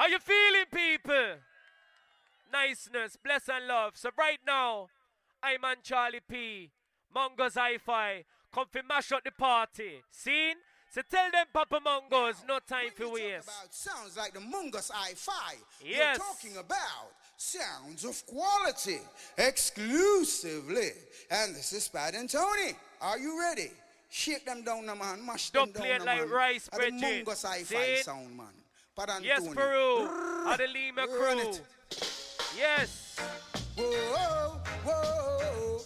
How you feeling, people? Niceness, bless and love. So right now, I'm on Charlie P. Mongos Hi-Fi. Come fi mash up the party. Seen? So tell them Papa Mongos, no time for waste. Sounds like the Mongos Hi-Fi. Yes. You're talking about sounds of quality, exclusively. And this is Pat and Tony. Are you ready? Shake them down, man. Mash them down, don't play it like rice, the Mongos Hi-Fi sound, man. Pat and yes, Tony. Peru. Adelima crew. Yes. Whoa, whoa,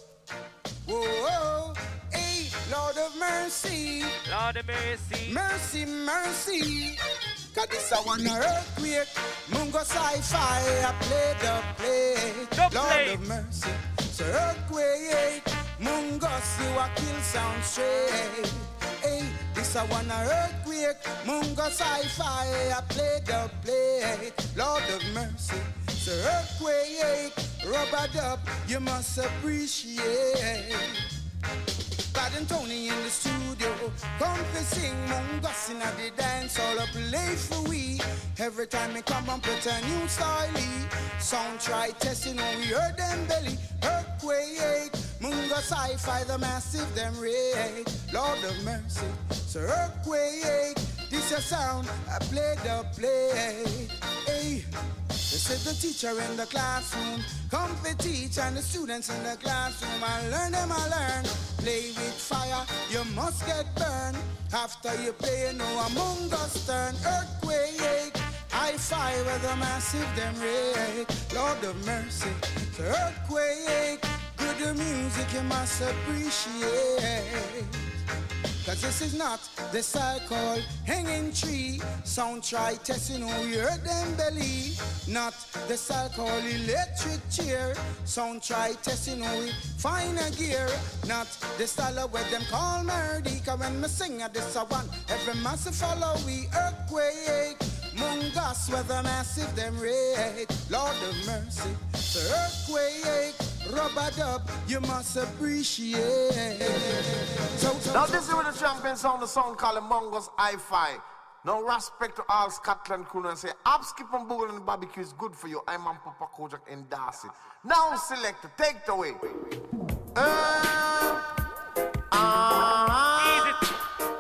whoa. Hey, Lord of mercy. Lord of mercy. Mercy, mercy. Cause this a one earthquake. Mongos Hi-Fi, I play the play. Lord of mercy. So earthquake. Mongos, you a kill sound straight. Hey, this a one earthquake. Mongos Hi-Fi, I play the play. Lord of mercy. So earthquake, rubber dub, you must appreciate. Pat and Tony in the studio, come to sing Mongos in the dance, all up play for we. Every time we come and put a new style, sound try testing when we heard them belly. Earthquake, Mongos Hi-Fi, the massive them rate. Lord of mercy, so earthquake, this a sound, I play the play. Hey. This is the teacher in the classroom. Come for teach and the students in the classroom. I learn them, I learn. Play with fire, you must get burned. After you play, you know Among Us turn. Earthquake, Hi-Fi with a massive them rate. Lord of mercy, so earthquake. Good music you must appreciate. Cause this is not the cycle hanging tree. Sound try testing, we heard them belly. Not the cycle electric chair. Sound try testing, we find a gear. Not the style of where them call melody. Cause when me sing at this one, every massive follow we earthquake. Mongos with a massive them rate. Lord of mercy, so earthquake. Rubber dub, you must appreciate. Now this is where the champion sound, the song called Mongos Hi-Fi. No respect to all Scotland crew and say, Ab skip and boogle and barbecue is good for you. I'm on Papa Kojak in Darcy. Now selector, take it away. Easy.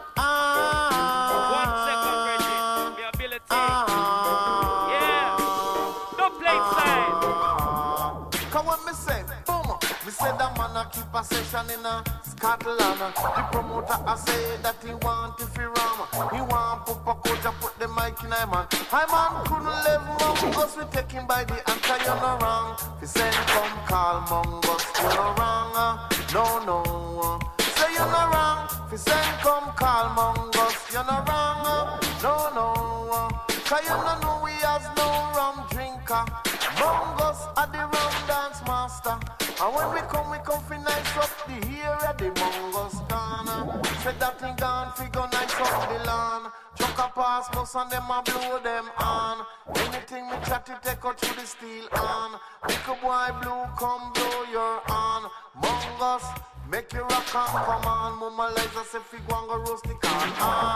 1 second, Reggie. The ability. Yeah. Don't play side. Come on, me say, boom. Me say that man a keep a session in Scotland. The promoter a say that he want if he ram. He want Papa Coach put the mic in him man. I man couldn't live wrong because we take him by the anchor, you no wrong. If he send come call Mongos, you no wrong. No, no. Say you no wrong. If he send come call Mongos, you no wrong. No, no. Cause you no know we has no rum drinker. Mongos are the rum dance master. And when we come fi nice up the area, the Mongos gone. Say that thing gone, fi go nice up the lawn. Chuck a pass bus and them a blow them on. Anything me chat to take out through the steel on. Little boy blue, come blow your on. Mongos, make you rock and come on. Mama Liza say fi go and go roast the corn.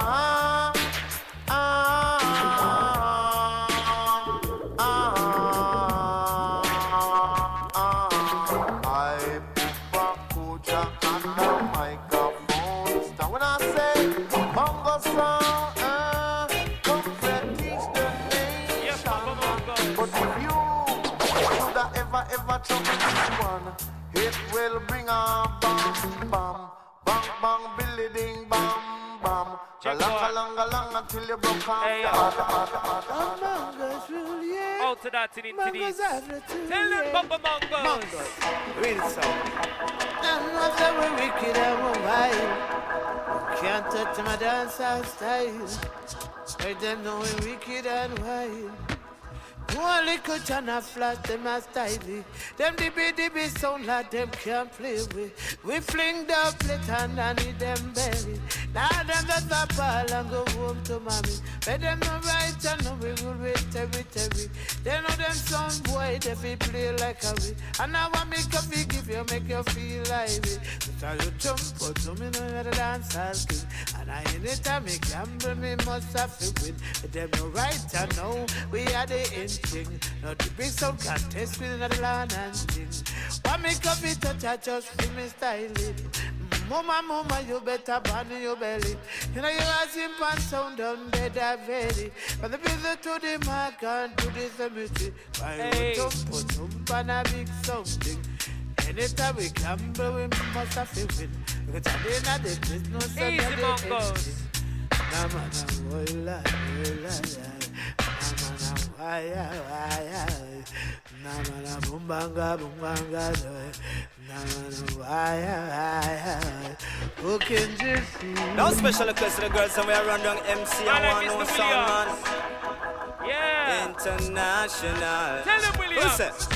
It will bring a bam, bam, bang, bang, billy ding, bam, bam. Along until you broke off. Hey, out to that and into this. Tell them Bumba Mongos. Read it so. I'm not so wicked and wild. Can't touch my dancehall style. Make them know we wicked and wild. One little chana flash, them a stylish. Them DB sound like them can't play with. We fling the plate and I need them belly. Now them just a ball and go home to mommy. But them no right and no we will wait every. They know them sound boy, they be play like a we. And now I make a big give you, make you feel lively. So tell you jump, but to me know you're the dance king. And I in it I make gamble, me must have to win. But them no right and no, we are the end thing. Not to bring some contest with another land and thing. Why make a bit of touch just feel me styling. Mama, you better burn your belly. You know you are simple and sound down dead very. From the visit to the mark and to the cemetery. Why you don't put some pan a big something. Anytime we gamble, we must have to win. Because I didn't have the business. Easy Mongos. No special request to the girls and we are run down MC and one sound man. Yeah. International. Tell them William. Who's that?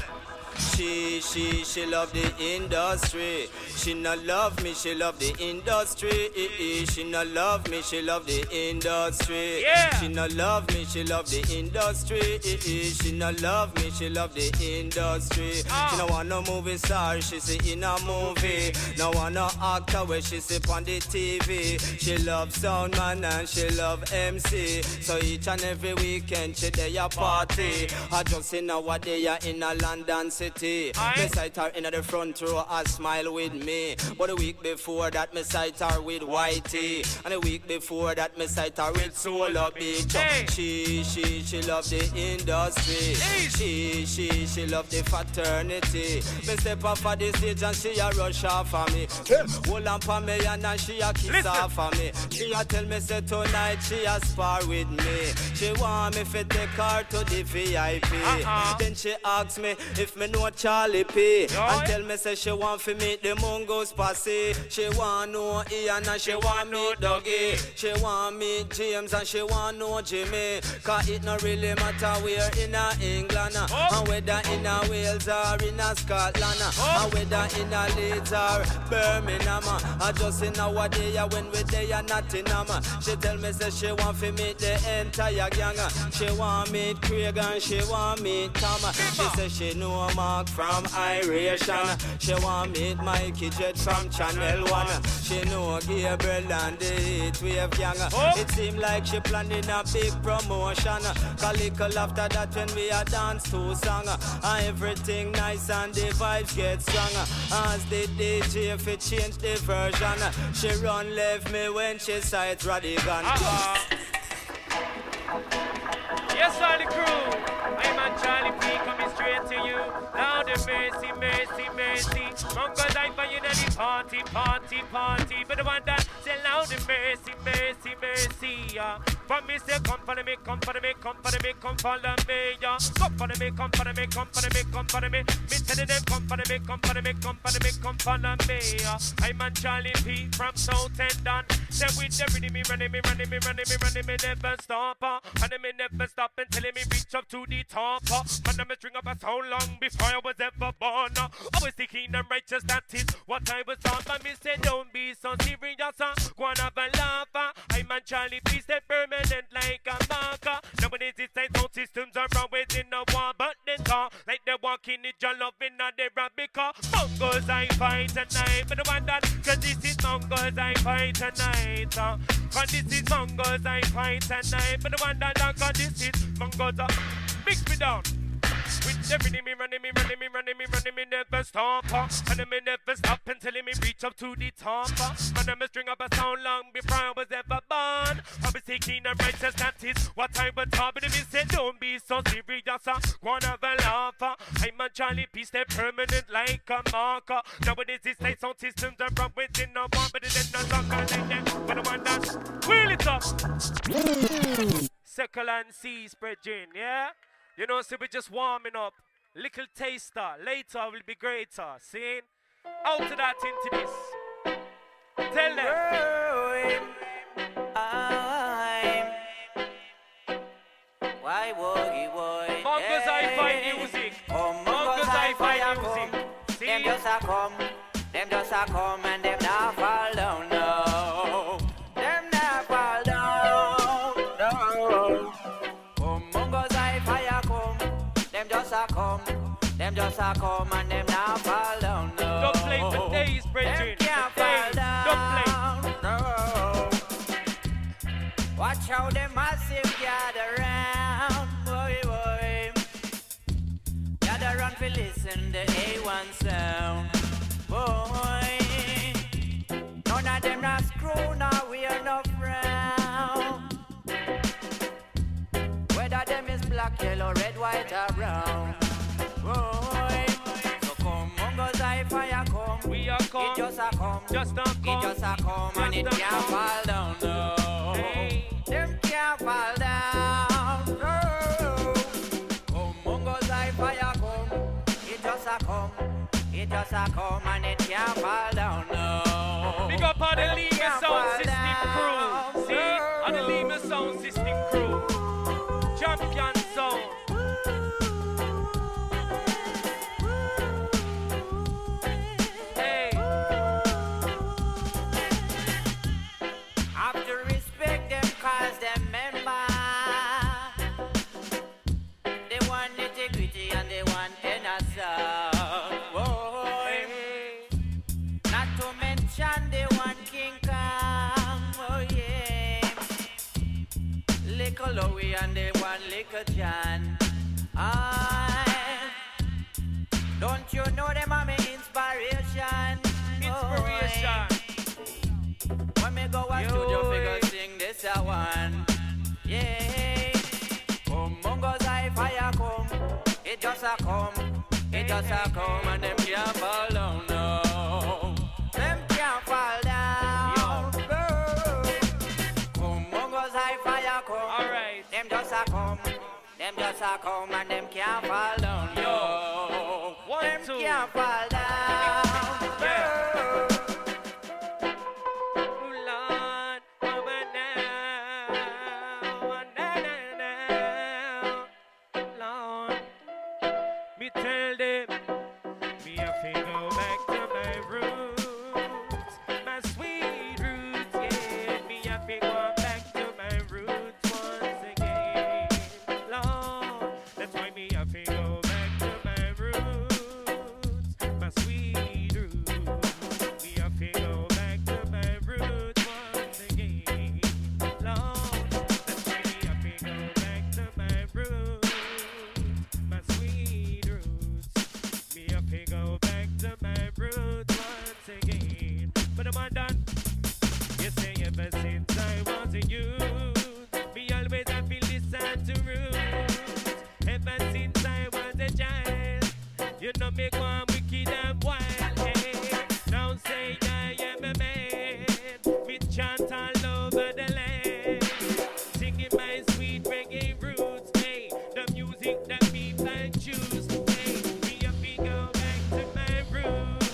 She love the industry. She not love me, she love the industry. She not love me, she love the industry. Yeah. She not love me, she love the industry. She not love me, she love the industry. She no want no movie star, she say in a movie. No want no actor where she say on the TV. She love sound man and she love MC. So each and every weekend she dey a party. I just see now what they are in a London City. Me sight her in the front row, a smile with me. But the week before that, me sight her with Whitey. And the week before that, me sight her with Solar Beach. Hey. She love the industry. Hey. She love the fraternity. Me step off of the stage and she a rush off of me. Hold on for me and then she a kiss off of me. She a tell me say tonight she a spar with me. She want me to take her to the VIP. Then she ask me if me know Charlie P. And tell me say she want to meet the Mongo's posse. She want know Ian and she want meet Dougie. She want meet James and she want know Jimmy. Cause it no really matter where in a England. And whether in a Wales or in a Scotland. And whether in a Leeds or Birmingham. I just in our day when we day at Nottingham. She tell me say she want to meet the entire gang. She want meet Craig and she want meet Tom. She say she know Mark from Iration. She want meet Mikey Jet from Channel 1. She know Gabriel and the Heatwave gang. It seem like she planning a big promotion. Cause little after that when we a dance to song. Everything nice and the vibes get strong. As the DJ if it change the version. She run left me when she sight Radigan. Yes, all the crew. I'm on Charlie P coming straight to you. Loud and mercy, mercy, mercy. Mongos I find you in the party, party, party. But the one that say loud and mercy, mercy, mercy. From me say come follow me, come follow me, come follow me, come follow me. Come follow me, come follow me, come follow me, come follow me. Me telling them come follow me, come follow me, come follow me, come follow me. I'm on Charlie P from South Endon. Then with everything me running, me running, me running, me running, me never stop. And me never stop until me reach up to the top. Man, I'm a string up so long before I was ever born. I was the kingdom righteous, that is what I was taught. But me say don't be so serious, go on have a laugh. I'm on Charlie P, stay permanent like a marker. Nowadays it's like no systems are always in the war, but they talk like they walk in it, your love in the Arabica. Mongos I fight tonight, but the one that, cause this is Mongos I fight tonight. Cause this is Mongos I fight tonight, but the one that, cause this is Mongos mix me down. With everything me running, me running, me running, me running, me never stop. And me never stop until me reach up to the top. And I'm a string up a sound long before I was ever born. I was taking the righteous, that is what I was taught. But if you say don't be so serious, one of a laugh. I'm a Charlie P, stay permanent like a marker. Nowadays it's like sound systems are wrong within the war, but it's not longer like them. But the one that wheel it up. Circle and C spreading, yeah? You know, so we're just warming up. Little taster, later will be greater. See? Out to that into this. Tell them. Why woggy boy? Mongos Hi-Fi music. Mongos Hi-Fi music. See? Them just a come and them now fall down now. Them just a come and them now fall down. No. Don't play for days, Bridget. Them can't fall down. Don't play. No. Watch how them massive gather round, boy, boy. Gather round to listen to A1 sound, boy. None of them not screw, now we are no frown. Whether them is black, yellow, red, white or brown, boy. So come, Mungo's Hi-Fi, come. We are come. It just a come. Just a come. It just a come and it can't fall down, no. Hey. Them can't fall down, no. Come, Mungo's Hi-Fi, come. It just a come. It just a come and it can't fall down, no. Big up on the Them Lima can't Sound fall System down, crew. See? no. On the Lima Sound System crew. Champion sound. Hey. Have to respect them cause them member. They want integrity and they want innocence. Boy. Not to mention they want King Kong. Oh yeah. Little Louie and they want Little John. Don't you know them are my inspiration? Inspiration. When me go a studio figure sing this a one. Yeah. Come Mungo's Hi-Fi come. It just a come. It just a come and them can't fall down, no. Them can't fall down. No. Come Mungo's Hi-Fi come. Alright. Them just a come. Them just a come and them can't fall down, yo. One, Them two. can't fall down. Yeah. No. Lord, over now, Lord, me tell them, me have to go back to my roots, my sweet roots, yeah. Me have to go back to my roots once again, Lord. That's why me have to go back to my roots, my sweet roots. Me have to go back to my roots once again, Lord. That's why me have to go back to my roots, my sweet roots. Me have to go back to my roots once again. But I'm done. You say ever since I was a youth, me always have to listen to roots. Ever since I was a child, you know me go on wicked and wild. Hey. Now say I am a man, we chant all over the land, singing my sweet reggae roots. Hey, the music that people choose. Hey, me have to go back to my roots,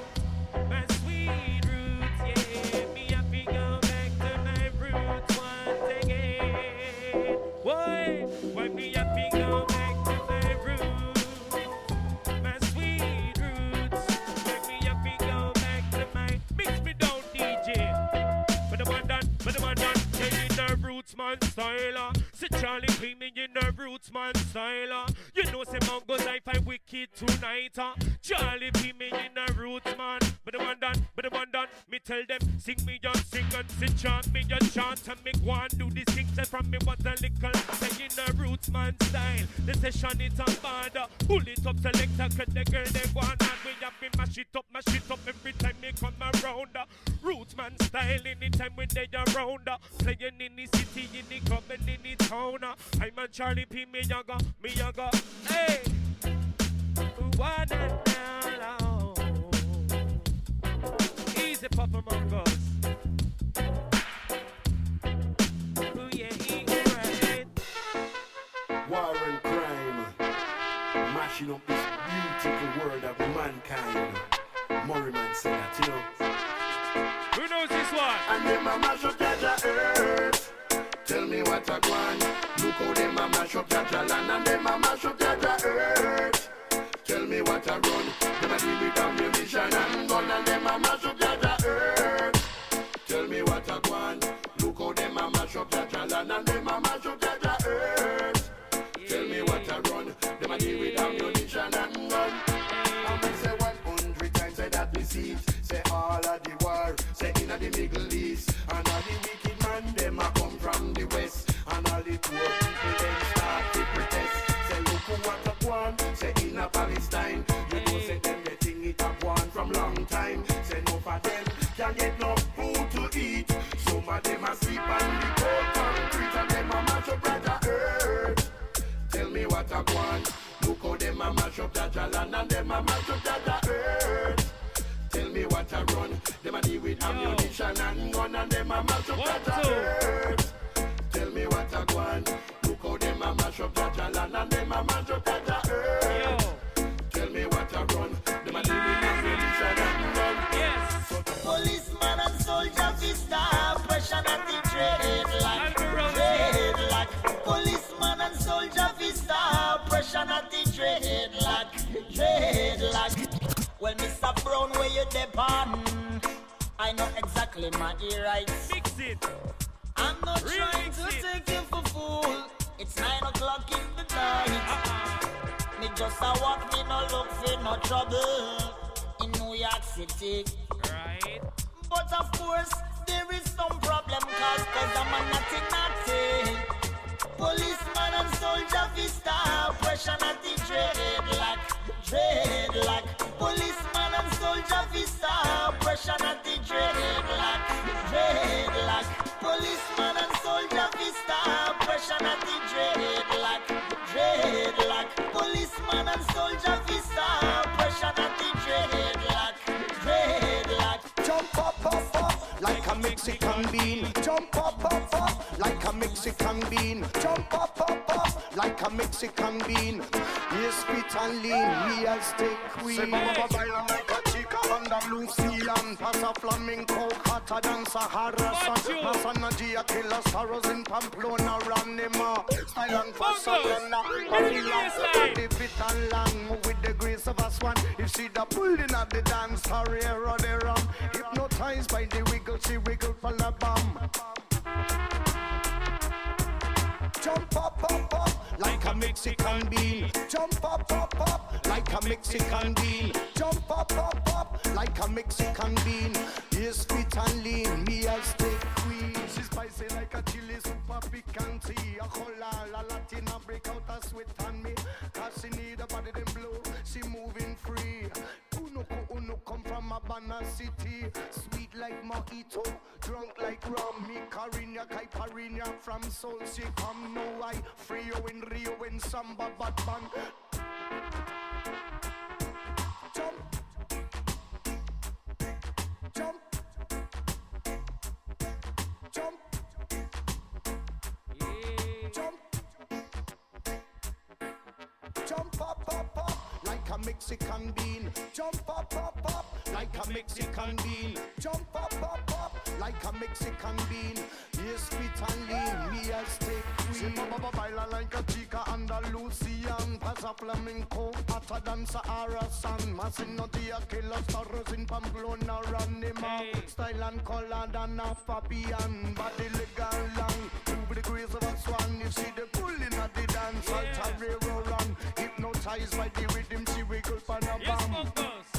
my sweet roots. Yeah, me have to go back to my roots once again. Why me have to go back to my roots, my sweet roots? Why me have to go back to my mix me down, DJ. But the man done, hey, in the roots man style. See Charlie P me in the roots man style. You know say Mungo's Hi-Fi wicked tonight. Charlie P me in the roots man. But the man done, me tell them sing me just sing and sit chant me just chant and me go and do the things that from me was a little. Say in the roots man style. The session is a bad. Pull it up selector, cause the girl they go on and we have to mash it up every time me come around. Roots man style anytime when they around. Playing in the city, in the club and in the town. I'm a Charlie P, me yaga, hey. What a now, easy Papa Mungos. Ooh yeah, right. War and crime, mashing up this beautiful world of mankind. Murray man said that, you know. Who knows this one? And them a mash up Jaja earth. Tell me what I want. Look how them a mash up Jaja land. And them a mash up Jaja earth. Tell me what I run. Them a do with ammunition and gun. And them a mash up Jaja earth. Tell me what I want. Look how them a mash up Jaja land. And them a mash up Jaja earth. Tell me what I run. Them a do with ammunition and gun. what I want. Look how them a mash up Jaja land and them a mash up Jaja earth. Tell me what I run. Them a deal with ammunition and gun and them a mash up Jaja earth. Tell me what I want. Look how them a mash up Jaja land and them a mash up Jaja earth. Tell me what I run. Them a deal with ammunition and gun. Yes. Policeman and soldier vista, pressure not the trade like. Policeman and soldier vista, pressure not the dreadlock. Well, Mr. Brown, where you depend? I know exactly my rights. Mix it. I'm not trying to take you for fool. It's 9 o'clock in the night. Me just a walk, me no look for no trouble in New York City. Right. But of course, there is some problem cause I'm a naughty. Policeman and soldier vista, pressure not the dreadlock. Policeman and soldier vista, pressure not the dreadlock. Policeman and soldier vista, pressure not the dreadlock. Policeman and soldier vista, pressure not the dreadlock. Jump up, like a Mexican bean. Jump up, like a Mexican bean. Jump up, like a Mexican bean. Yes, fit and lean, we as stay queen. Say mama baila like a chica under Lucian. Pass a flamenco, hotter than Sahara sun. Pass a Nadia killer sorrows in Pamplona, Ranima. Style and Pasadena, Babylon. The fit and long, move with the grace of a swan. If she the pulling of the dance, career or the rum. Hypnotized by the wiggle, she wiggle for the bum. Jump up, like a Mexican bean. Jump up, like a Mexican bean. Jump up, like a Mexican bean. Yes, fit and lean, me as stay queen. She's spicy like a chili, super picanty. A cola, la Latina, break out a sweat on me. Cause she need a body them blow, she moving free. Uno come from Habana City. Sweet like mojito, drunk like rum. Me Cariña, caipirinha from Soul she come. No I, Frio in Rio in Samba bad band. Jump. Jump up, like a Mexican bean. Jump up, like a Mexican bean. Jump up, like a Mexican bean. Yes, fit and lean, me as stay queen. She baba baila like a chica Andalusian. Pass a flamenco, hotter than Sahara sun. Masino dia killer stars in Pamplona, Ranima. Style and color than a Fabian. Body legal long, move the grace of a swan. You see the pulling of the dance, Altarero run. Hypnotized by the rhythm, she wiggle for a bum.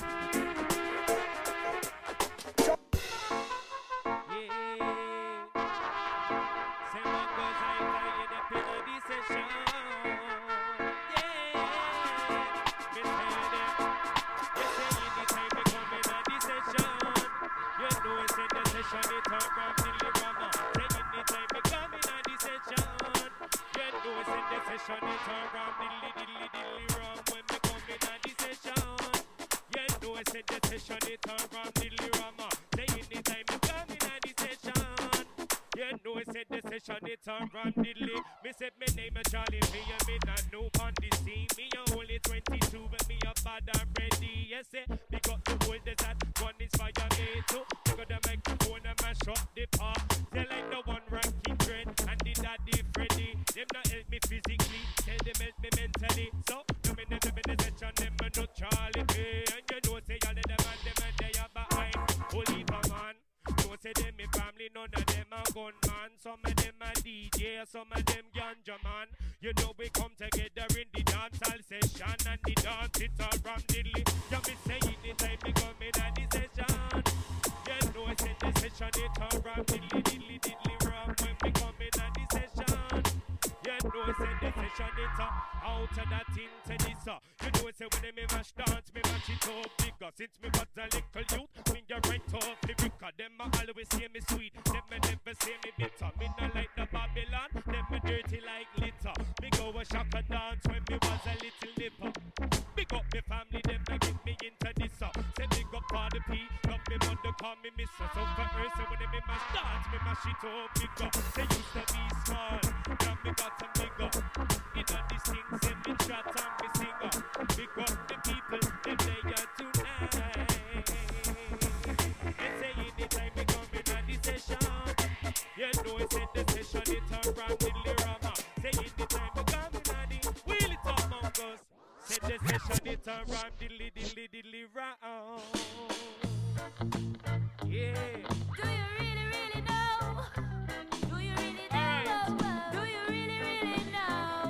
It turn from diddly. Me said me name a Charlie P and me not new on the scene. Me a only 22 but me a bad and ready. Yes because the whole desert one is fire me too. Because the microphone and mash up the park. They like the one ranking trend and the daddy Freddy. Them not help me physically, tell them help me mentally. So no me never in the section them a no Charlie P. And you know say all of them and they are behind. Holy man. Don't say them me family, none of them a gunman. Some of them a DJ, some of them ganja man. You know we come together in the dancehall session and the dance it all from diddly. You me say anytime me come in at the session. You know I said the session it all from diddly wrong when we come in at the session. You know I said the session session it out of that into this. You know say when me mash dance, me mash it up bigger. Since me was a little youth, me get right off the ricker. Them a always say me sweet, them me never say me bitter. Me not like the Babylon, them me dirty like litter. Me go a shaka dance when me was a little nipper. Big up me family, them me get me into this. Say big up for the P, love me mother call me mister. So for her, say when me mash dance, me mash it up bigger. They used to be small, now me got some bigger. You know these things, say me chat and me singer. Big up the people, them they are tonight. They say anytime me come in on the session. You know I said the session, it a ram diddly rama. Say anytime me come in on the wheel it up Mongos. Say the session, it a ram diddly diddly diddly ram. Yeah. Do you really, really know? Do you really know? Right. Do you really, really know?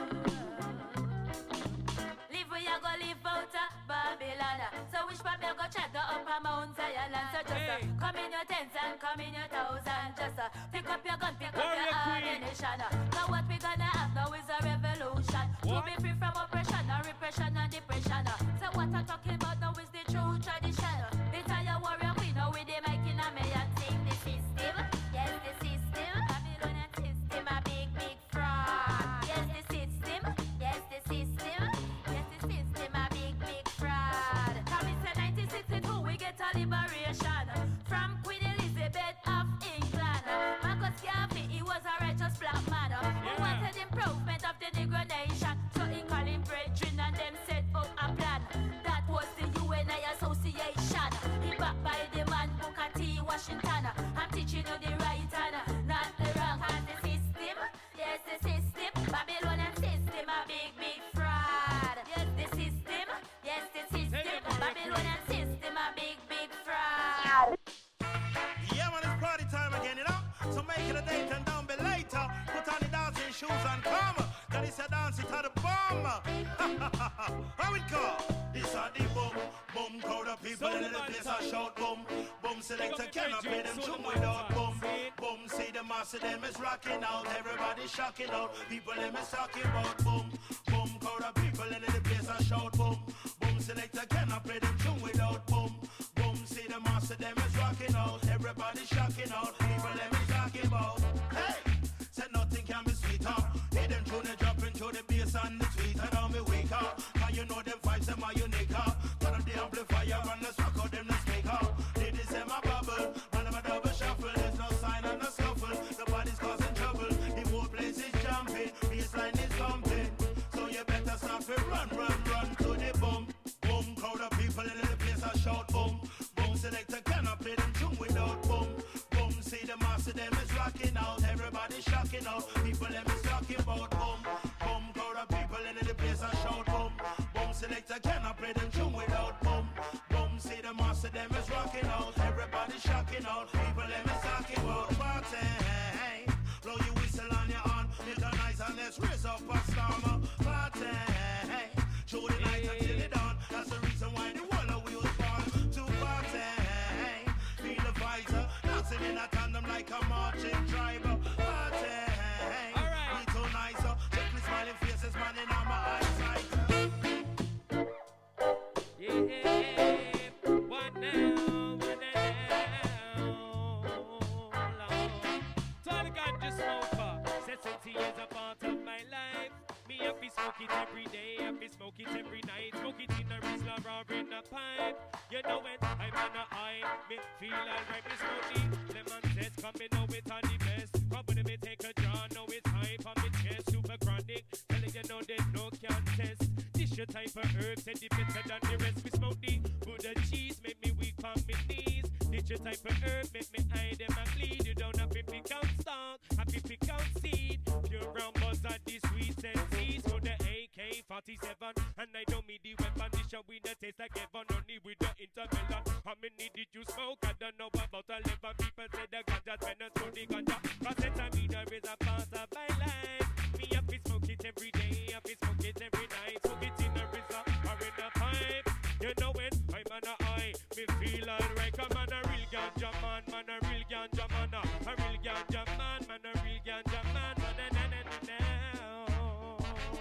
Live where you go live out of Babylon. So which part me go chat the upper Mount Zion. So just come in your tents and come in your thousand. Just pick up your gun, pick up your ammunition. Now what we gonna have now is a revolution. To be free from oppression and repression and depression. So what I'm talking about now is the true tradition. The entire warrior queen now with the mic in a me and sing the system. Yes, the system. Babylonian system, a big, big fraud. Yes, the system. Yes, the system. Yes, the system, a big, big fraud. Coming to 1962, we get a liberation from Queen Elizabeth of England. Marcus Garvey, he was a righteous black man who wanted improvement of the Negro nation. So he called him brethren and them set up a plan. That was the UNI Association. He backed by the man Booker T. Washington. I'm teaching you the right and not the wrong. And the system, yes the system, Babylonian system, a big, big fraud. Yes the system, yes the system, Babylonian system, a big, big fraud. Yeah man, it's party time again, you know. So make it a date and don't be later. Put on the dancing shoes and come. Cause it's a dance it to the bomb. How it go? This are the boom, boom crowd of people in the place I shout boom. Boom selector cannot play them tune without boom. Boom see the mass of them is rocking out. Everybody shocking out. People them is talking about boom. Boom crowd of people in the place I shout boom. Boom selector cannot play them tune without boom. Boom see the mass of them is rocking out. Everybody shocking out. People them is talking about. Hey, said nothing can be sweeter. Hear them tune and dropping to the bass and the tweet. And now me weaker. Cause you know them vibes them are unique. Turn up the amplifier and let's rock out them the speaker. Ladies them a bubble, man them a double shuffle. There's no sign and no scuffle. Nobody's causing trouble. The whole place is jumping, baseline is thumping. So you better start to run to the boom. Boom, crowd of people in the place I shout boom. Boom, selector cannot play them tune without boom. Boom, see the mass of them is rocking out. Everybody shocking out. People them is talking about boom. Boom, crowd of people in the place I shout boom. Boom, selector cannot play them tune without boom. Boom, see the mass of them is rocking out. Everybody shocking out. People them is talking about party. Blow your whistle on your horn. Little nice and let's raise up a storm. Party. Show the light until it dawn. That's the reason why the world of we was born to party. Feel the fighter, dancing in a tandem like a marching tribe. Party. We too nice. Check the smiling faces, man, in my eyesight. Yeah, what now? Tall ganja smoker, necessity is a part of my life. Me have to smoke it every day, have to smoke it every night. Smoke it in a Rizla or in a pipe. You know when I'm on a high, me feel alright. Me smoke the lemon zest, come me know it on the best. Come when me take a draw, know it's high on me chest. Super chronic, telling you know there's no contest. This your type of herb, said it better than the rest. We smoke the Buddha cheese, make me weak on me knees. This your type of herb, make me hide them and bleed. You don't have to pick out stock, have to pick out seed. Pure brown buzz at the sweet senses. So the AK-47, and I don't mean the weapon. This shall we the taste like heaven, only with the intermelon. How many did you smoke? I don't know about 11 people say the ganja spenders for the ganja. Cause it's a meter is a part of my life. Me have to smoke it every day, have to smoke it every night. Smoke it in a rizla or in a pipe. You know when I'm on a high, me feel alright. Come on, a real ganja man, man, a real ganja man, a real ganja man, man, a real ganja man, man, na na na na na.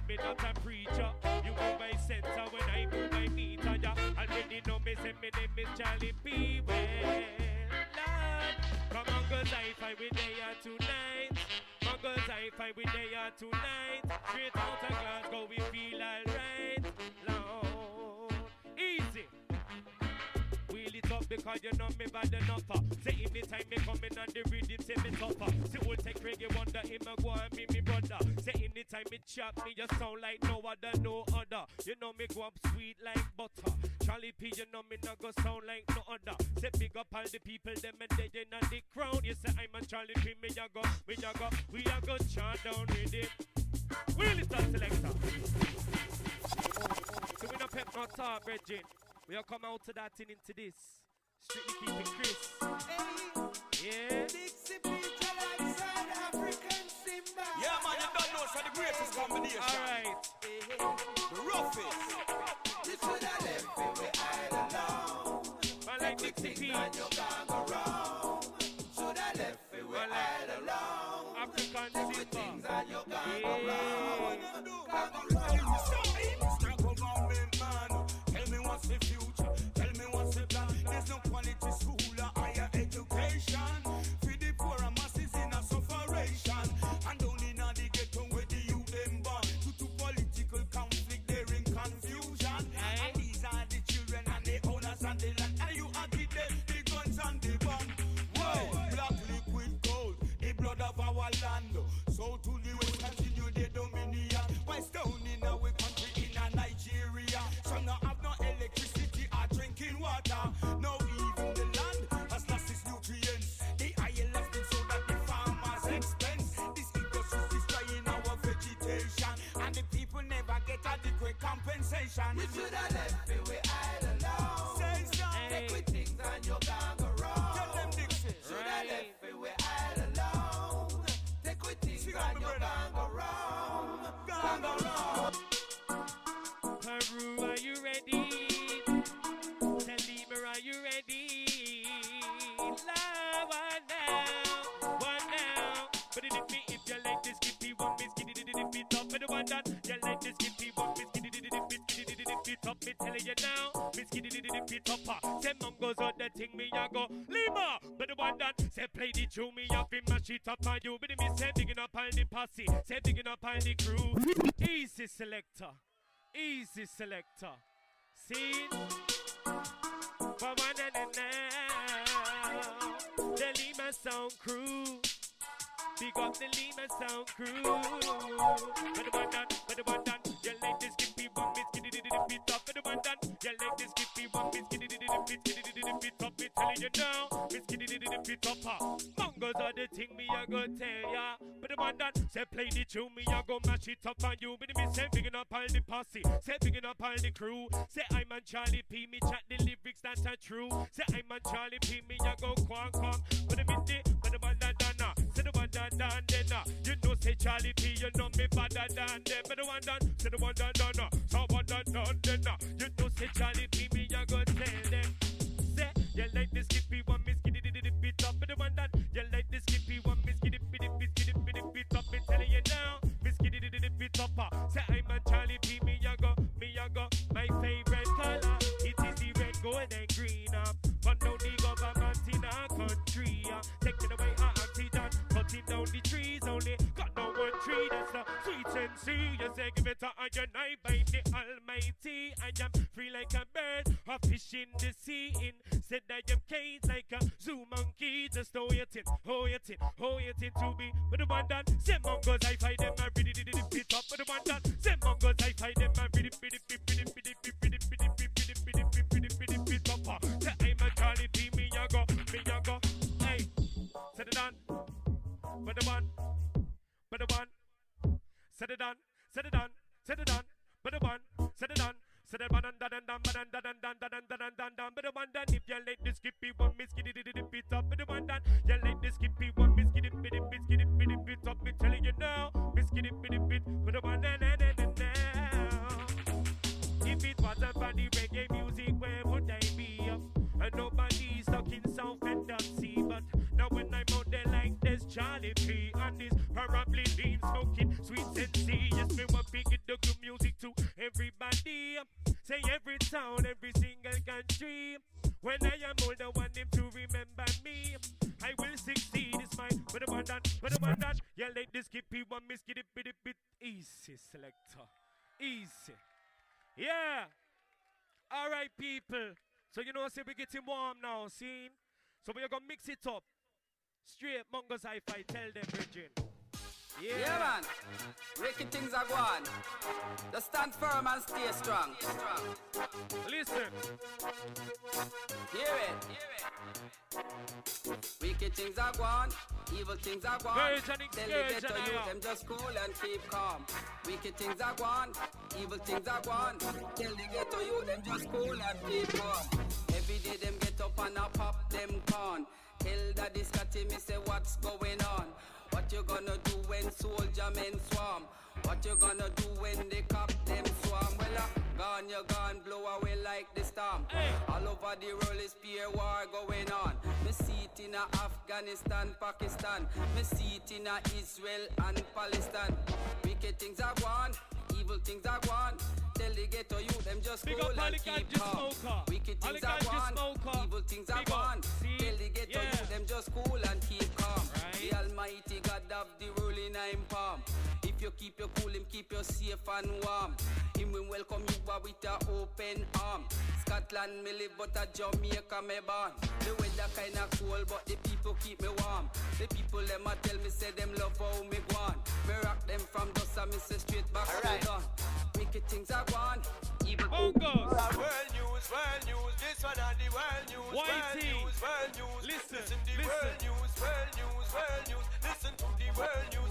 me not a preacher. You move by center when I move by meter. Ya already know me, say me name is Charlie P. Well, Lord, come on, cause I fight with there tonight. Cause I fight with there tonight. Straight out of Glasgow, we feel alright. Lord, easy. Wheel it up because you know me bad enough. Say anytime me coming on the rhythm, say me tougher. Say old take reggae wonder, him a go and me brother. Say anytime me chop me, you sound like no other, no other. You know me go up sweet like butter. Charlie P, you know me not go sound like no other. Say big up all the people, them and they in the crown. You say I'm a Charlie P, we a go chant down with it. Wheel it up, selector. So we no pep no talk, Reggie. We all come out to that thing into this. Strictly keep it crisp. Yeah. Dixie Peter like South African Simba. Yeah, man, you don't know it's the greatest combination. Alright. The roughest. You should have left me with I alone. Man like Dixie P. And you can't go wrong. Should have left me with I alone. African Simba. Things and you can't go wrong. Can't go wrong. Stop government, man. Tell me what's the future. Tell me what's the plan. There's no quality school or higher education. For the poor and masses in a sufferation. And only now the ghetto where the youth them born. Due to political conflict, they're in confusion. And these are the children and the owners and the land. And you are the guns and the bomb. Whoa, black liquid gold, the blood of our land. So to the west continue the dominion. West down in our country in a Nigeria. Some now have no electricity or drinking water. No even the land has lost its nutrients. The oil has been so that the farmers expense. This ecosystem is destroying our vegetation. And the people never get adequate compensation. You should have left me with I alone. Say so. Take with things and you can't go wrong. Tell them Dixie. Should have left me with I alone. Take with things and you can't go wrong. Can't go wrong. Peru, are you ready? Selima, are you ready? Love, one now. But it me if you like this, give me one miss, get it up. But the one that you like this, give me one miss, get it up. Me telling you now, miss, get it up. Say mongos on the thing, me I go Lima. But the one that say play the tune, me I feel mash it up on you. But me say digging up on the posse, say digging up on the crew. Easy selector. Easy selector. See? For one and now. The Lima Sound Crew. Big up the Lima Sound Crew. But the one done. You like this, give me one miss, get it up. But the one done. You like this, give me one miss, get it up. Me telling you now, miss, get it up. Mongos are the thing me I go tell ya. But the one that say play the tune, me I go mash it up on you. But me say bigging up all the posse, say bigging up all the crew. Say I'm on Charlie P, me chat the lyrics that are true. Say I'm on Charlie P, me I go quack. But the one that done, say the one that done then. You know say Charlie P, you know me better than them. But the one that, say the one that done, so one that done then. You know say Charlie P, me I go tell them. Say you like this skippy one miss, get it up. But the one that you like this skippy one miss, get it up. Me telling you now, miss get it up. Say I'm a Charlie P, me I go. My favorite color, it is the red, gold and green. But now the government in our country taking away our oxygen, cutting down the trees. Only got no one tree that's the sweet sensei. You say give it to iron, I by the Almighty. I am free like a bird, a fish in the sea. Said I am caged like a zoo monkey. Just how you think to be. But the one that say mongos, I fight them, I really did it up. But the one that say mongos, I fight them, I really up. Say I'm a Charlie P, me I go. Hey, set it on. But the one. Set it on. But the one. Set it on. But the one done. If you like this, skippy one miss, get it up. But the one done. You like this, skippy one miss, get it up. Me telling you now, miss, get it. But the one now. If it wasn't for the reggae music, where would I be? And nobody stuck in South and Sea. But now when I'm out there like this, Charlie P and this probably lean smoking sweet sensei. Yes, me what big it do. the good music to everybody. Say every town, every single country. When I am old, I want them to remember me. I will succeed, it's mine. But the one that, yeah, like this keep people miss get it bit easy, selector. Easy. Yeah. Alright, people. So you know, say we getting warm now, see? So we're gonna mix it up. Straight Mungo's Hi-Fi, tell them, Virgin. Yeah, man. Wicked things are going. Just stand firm and stay strong. Listen. Hear it. Wicked things are going. Evil things are going. Tell the ghetto youth, them just cool and keep calm. Wicked things are going. Evil things are going. Tell the ghetto youth, them just cool and keep calm. Every day them get up and a pop them corn. Tell Daddy Scotty, me say what's going on. What you gonna do when soldier men swarm? What you gonna do when they cop them swarm? Well, gone, you're gone, blow away like the storm. All over the world is peer war going on. Me see it in Afghanistan, Pakistan. Me see it in Israel and Palestine. Wicked things are gone, evil things are gone. Tell the ghetto you them just cool and keep calm. Wicked things are gone, evil things are gone. Tell the ghetto you them just cool and keep calm. The Almighty God have the ruling in palm. If you keep your cool, him keep you safe and warm. Him will welcome you with an open arm. Scotland me live, but a Jamaica me born. The weather kinda cold, but the people keep me warm. The people them a tell me say them love how me go on. Me rock them from dust and me say straight back to dawn. Wicked things are gone. Evil Bongos. World news, this one are the world news. World news. Listen the world news, world news. Listen to the world news.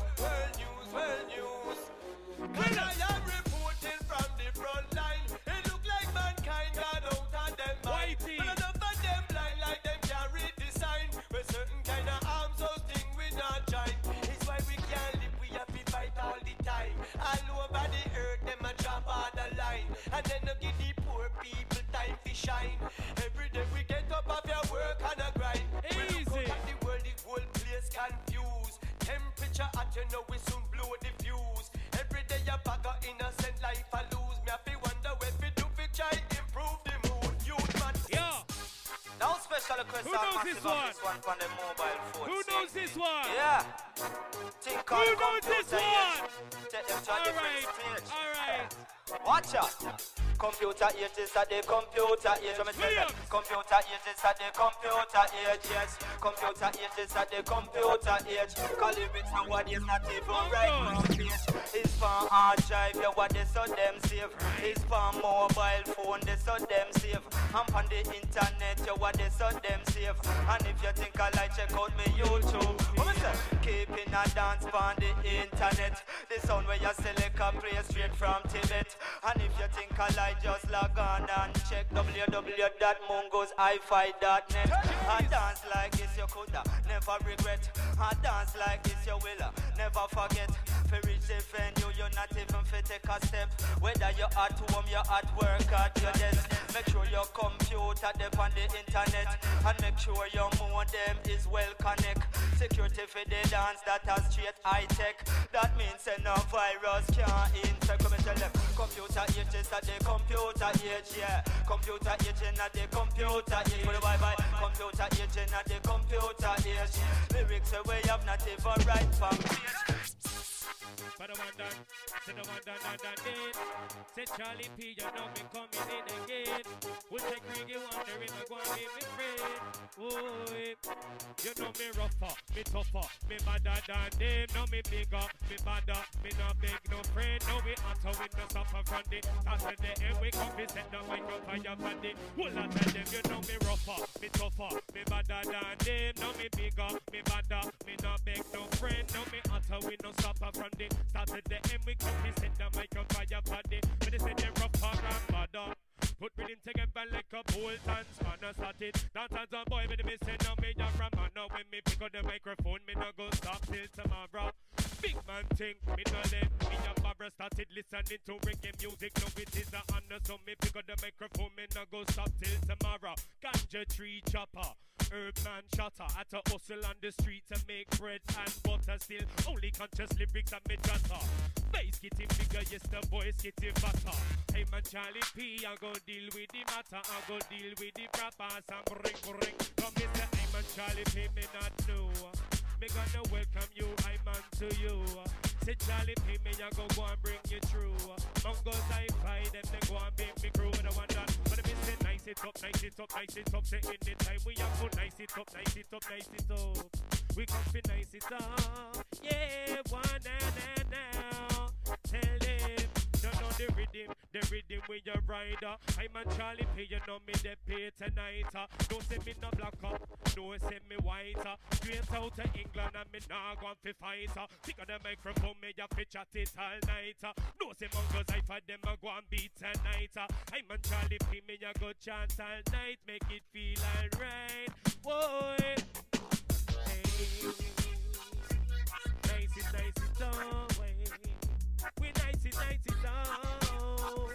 When I am reporting from the front line, it look like mankind got out of them mind. But enough of them blind like them can't read the sign. With certain kind of arms, those things we not join. It's why we can't live, we have to fight all the time. All over the earth, them a jump on the line. And then they give the poor people time to shine. Every day we get up off your work and a grind. Easy. When we look at the world, the whole place confused. Temperature hot, you know we soon blow the fuse. Every day a bag of innocent life I lose. Me have to wonder when we do we try improve the mood. Youth man. Yeah. Now special request on Massive on this one from the mobile phone. Who knows this one? Yeah. Think on who knows this one? Take them to a different stage. Alright. Watch out. Computer age is at the computer age. Computer age is at the computer age. Yes. Computer age is at the computer age. Call it with nowadays not even right now. It's for hard drive, you what they so them save. It's for mobile phone, they so them save. And on the internet, you what they so them save. And if you think I like, check out me YouTube. What me say? Keeping a dance on the internet. The sound where you select a play straight from Tibet. And if you think I like, just log on and check www.mungoshifi.net. And dance like this you coulda never regret. And dance like this you will never forget. For reach the venue you not even fit take a step. Whether you're at home, you're at work, at your desk. Make sure your computer dep on the internet. And make sure your modem is well connect. Security for the dance that has straight high tech. That means no virus can't infect. Come and tell them computer age is at the computer age, yeah. Computer age in at the computer age. Bye. Computer age in at the computer age. Lyrics away have not even right from page. But the one done, say the one done. Say Charlie P, you know me coming in again. We'll take Griggy wondering, I'm going to be my friend. Oh, you know me rougher, me tougher, me badder than them. Know me bigger, me badder, me not big, no friend. Know me hotter, we no suffer from the that's the end we come, we set the microphone for the whole lot of them. You know me rougher, me tougher, me badder than them. Know me bigger, me badder, me not big, no friend. Know me hotter, we no suffer from the Saturday and we come to set the microphone for the but they say they're rougher and badder. Put rhythm together like a bolt and spanner started. Dance as a boy with me say no me a ram. Now when me pick up the microphone, me no go stop till tomorrow. Big man thing, me no let me a Barbara started listening to reggae music. No it is a honor, so me pick up the microphone, me no go stop till tomorrow. Ganja tree chopper, herb man shotter. At a hustle on the street to make bread and butter. Still only conscious lyrics and me chatter. Bass getting bigger, yes, the boys getting fatter. Hey man, Charlie P, I go deal with the matter. I go deal with the rappers and bring. Come here, say, hey man, Charlie P, me not know. Me gonna welcome you, I man to you. Say Charlie P, me I go and bring you through. Mongos I fight them, they go and bring me crew. But I want that, but if say nice it up. Say in the time we have to nice it up. We come to nice it up. Yeah, one now. Tell them, don't know the rhythm with your rider. I'm a Charlie P, you know me the pay tonight. Don't say me no black up, don't say me white. Straight out to England and me nah go fi fight. Pick up the microphone, me ya fi chat it all night. Don't say Mongos I fight them a go and beat tonight. I'm a Charlie P, me ya go chant all night, make it feel alright. Boy, hey, nice it all. We nice it all.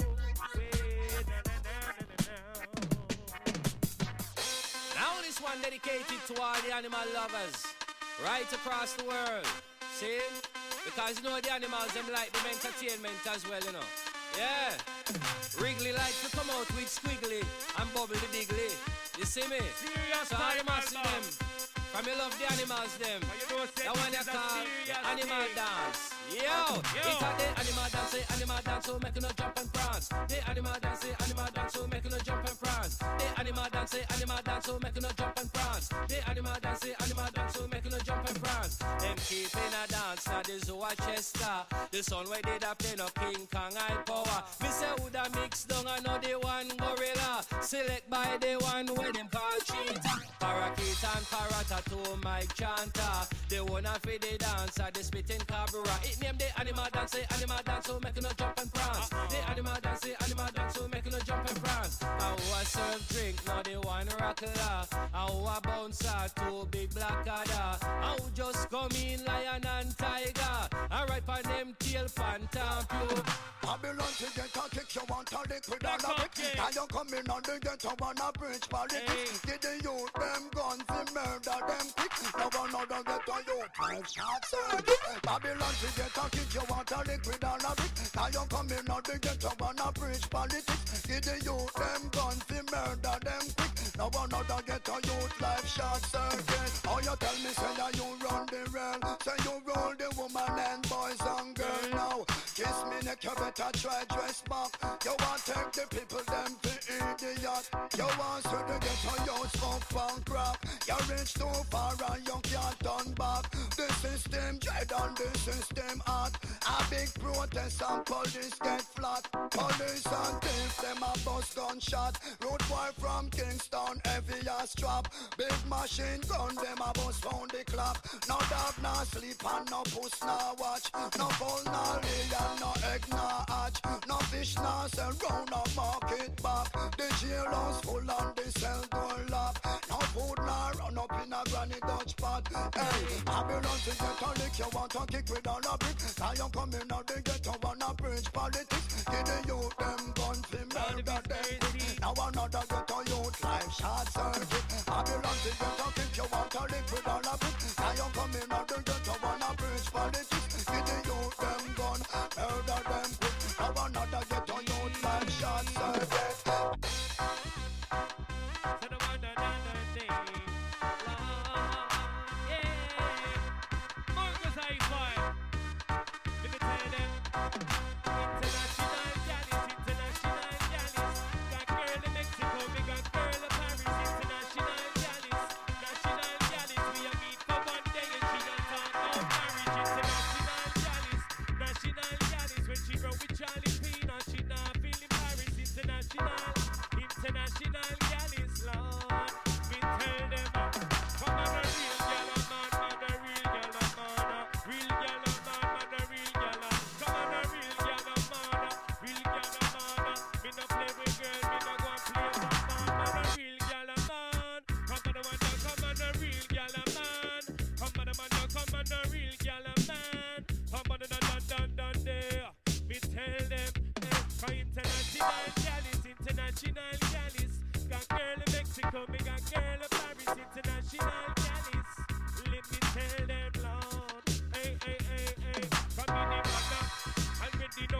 Now this one dedicated to all the animal lovers right across the world. See? Because you know the animals them like the entertainment as well, you know. Yeah. Wrigley likes to come out with Squiggly and Bubble the Diggly. You see me? Serious so all you must see them. From you love the animals them. That one you call animal dance. Yo, it's a the animal dance, so make you no jump and prance. The animal dance, so make you no jump and prance. The animal dance, so make you no jump and prance. The animal dance, so make you no jump and prance. Them keeping a dance, now the Zoo Chester. The son where they da play no King Kong high power. Me say who da mix down, I know the one gorilla. Select by the one where them call cheetah. Parakeet and parrot to my chanter. The one of the dancer, the spitting cabra. It name the animal dance, so make you no jump and prance. The animal dance, so make you no jump and prance. I who serve drink, now the one rockler. I who a bouncer, two big black adder. I who just come in lion and tiger. I ride on them tail phantom pure. Babylon to get a kick, you want a liquid and a brick. Now you come in and they get a one a bridge politics. Did the youth them guns, the murder them quick. Now another get a youth, 5 shots. Babylon to get a kick, you want a liquid and a brick. Now you come in and they get a one a bridge politics. Did the youth them guns, the murder them quick. Now another get a youth, 5 shots. Oh, you tell me, say that you run the rail. Say you roll the woman and boys and girl now. Kiss me neck, you better try dress back. You want take the people them to idiot. You want to get on your smoke and crack. You reach too far and you can't turn back. The system dread and the system hot. A big protest and police get flat. Police and thieves them a bust gunshot. Road boy from Kingston heavy as strap. Big machine gun them a bust round the clock. No dog, no sleep and no puss, no watch. No bull, no lay and no egg, no hatch. No fish, no sell round a market back. The jailhouse full and the cell door lock. No food, no run up in a granny Dutch pot. Hey, Babylon to get a lick, you want to kick with all a brick. Now you come in and they get a one a bridge politics. Give the youth them guns, fi murder them. Now another get a youth, 5 shots circuit. Babylon to get a kick, you want to lick with all a brick. Now you come in and they get a one a bridge politics. Give the youth them gun, murder them quick. Now another get a youth, 5 shots circuit.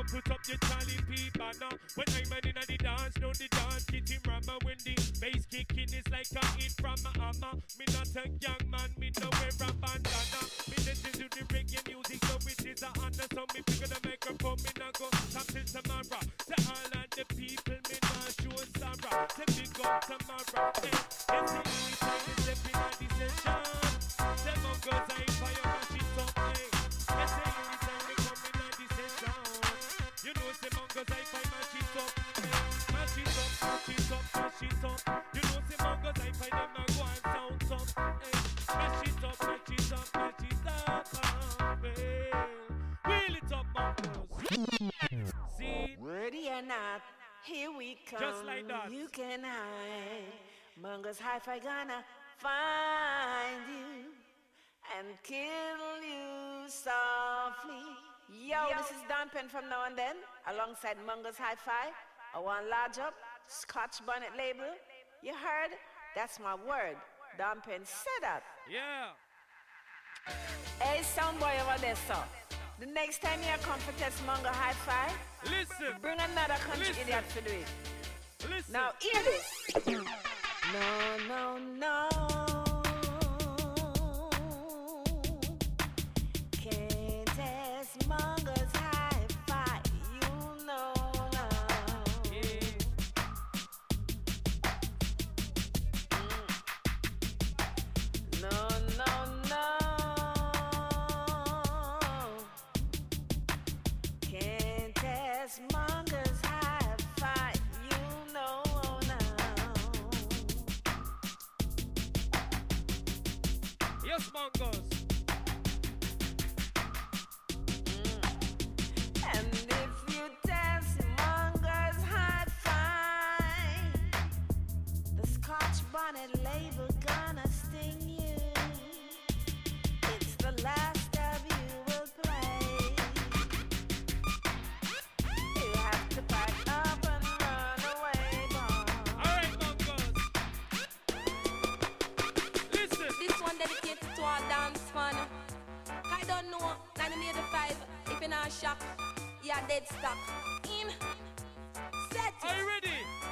put up your Charlie P banner. When I'm in the dance, know the dance, get him rammer. When the bass kicking is like a hit from a hammer. Me not a young man, me no wear a bandana. Me listen to the reggae music, so it is a honor. So me pick up the microphone, me not go stop till tomorrow. Say all of the people, me not show sorrow. Say big up tomorrow. Hey, it's the only time they step in a decision. Say Mongos I fire mash it up. Hey, it's the only time we come in a decision. You know say Mongos I fire mash it up. Hey, mash it up, mash it up, mash it up. You know say Mongos I fire them a go and sound some. Hey, mash it up, mash it up, mash it up. Hey, wheel it up, Mongos. See? Ready or not, here we come. Just like that. You can hide. Mongos Hi-Fi gonna find you and kill you softly. Yo, this is Don Pen from Now and Then, alongside Mongos Hi-Fi. I want large up, Scotch Bonnet label. You heard? That's my word. Don Pen said that. Yeah. Hey, soundboy over there, sir. The next time you come for test Mongo Hi-Fi, listen. Bring another country idiot to do it. Listen. Now hear this. No, no, no. Can't test Mongo's Hi-Fi. You know now. Yeah. No, no, no. Can't test Mongo's Hi-Fi. You know now. Yes, Mongos. And if you test Mongo's Hi-Fi, the Scotch Bonnet label gonna sting you. It's the last of you will play. You have to pack up and run away, boy. Alright, Mongos. Listen. This one dedicated to our dance fun. I don't know, 1985, if you're not shocked, you're dead stuck. In, set it. Are you ready?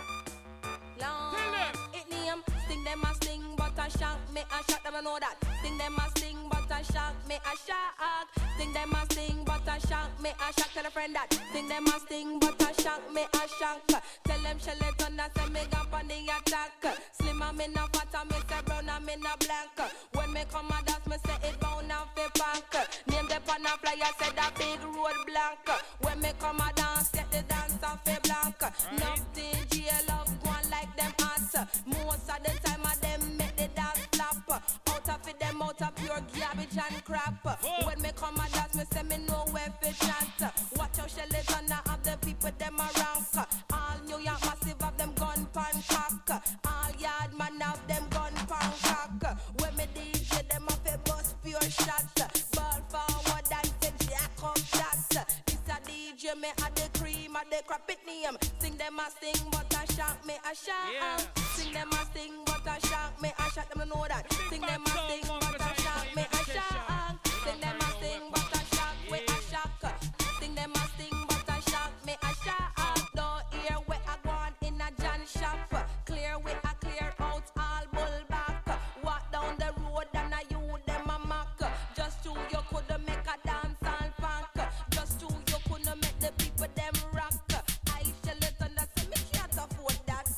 Long, Tell them. it name, sting them a sting, but a shock, me a shock, them I know that. Sting them a sting, but a shock, me a shock. Sting them a sting, but a shock, me a shock, tell a friend that. Sting them a sting, but a shock, me a shock. Tell them shell it on that, say me gap on the attack. Slim and me no fat, and me say brown and me no black. When me come a dance, me say it bound and fi pack. Name the pan a flyer, say that big road blank. When me come a dance, get the dance and fi blank. Nothing jail love one like them hot. Most of the time a them make the dance flop. Out of it them out of pure garbage and crap. When me come a dance, me say me know where fi chant. Watch out shell it under of the people them a rank. All New York massive of them gun pan cock. All yard man of them gun pan cock. When me DJ them a fi bust pure shot. Ball forward and say jack up that. This a DJ me a the cream a the crap it name. Sing them a sing but a shock me a shock. Yeah. Sing them a sing but a shock me a shock. Them know that. Sing them a sing but a shock me a shock. Sing them a sing but a shock we a shock. Sing them a sing but a shock me a shock. Don't hear where I go on in a John shop. Clear we a clear out all bull back. Walk down the road and a you them a mock. Just to you could make a dance all funk. Just to you could make the people them rock. I shall let on that say me can't afford that.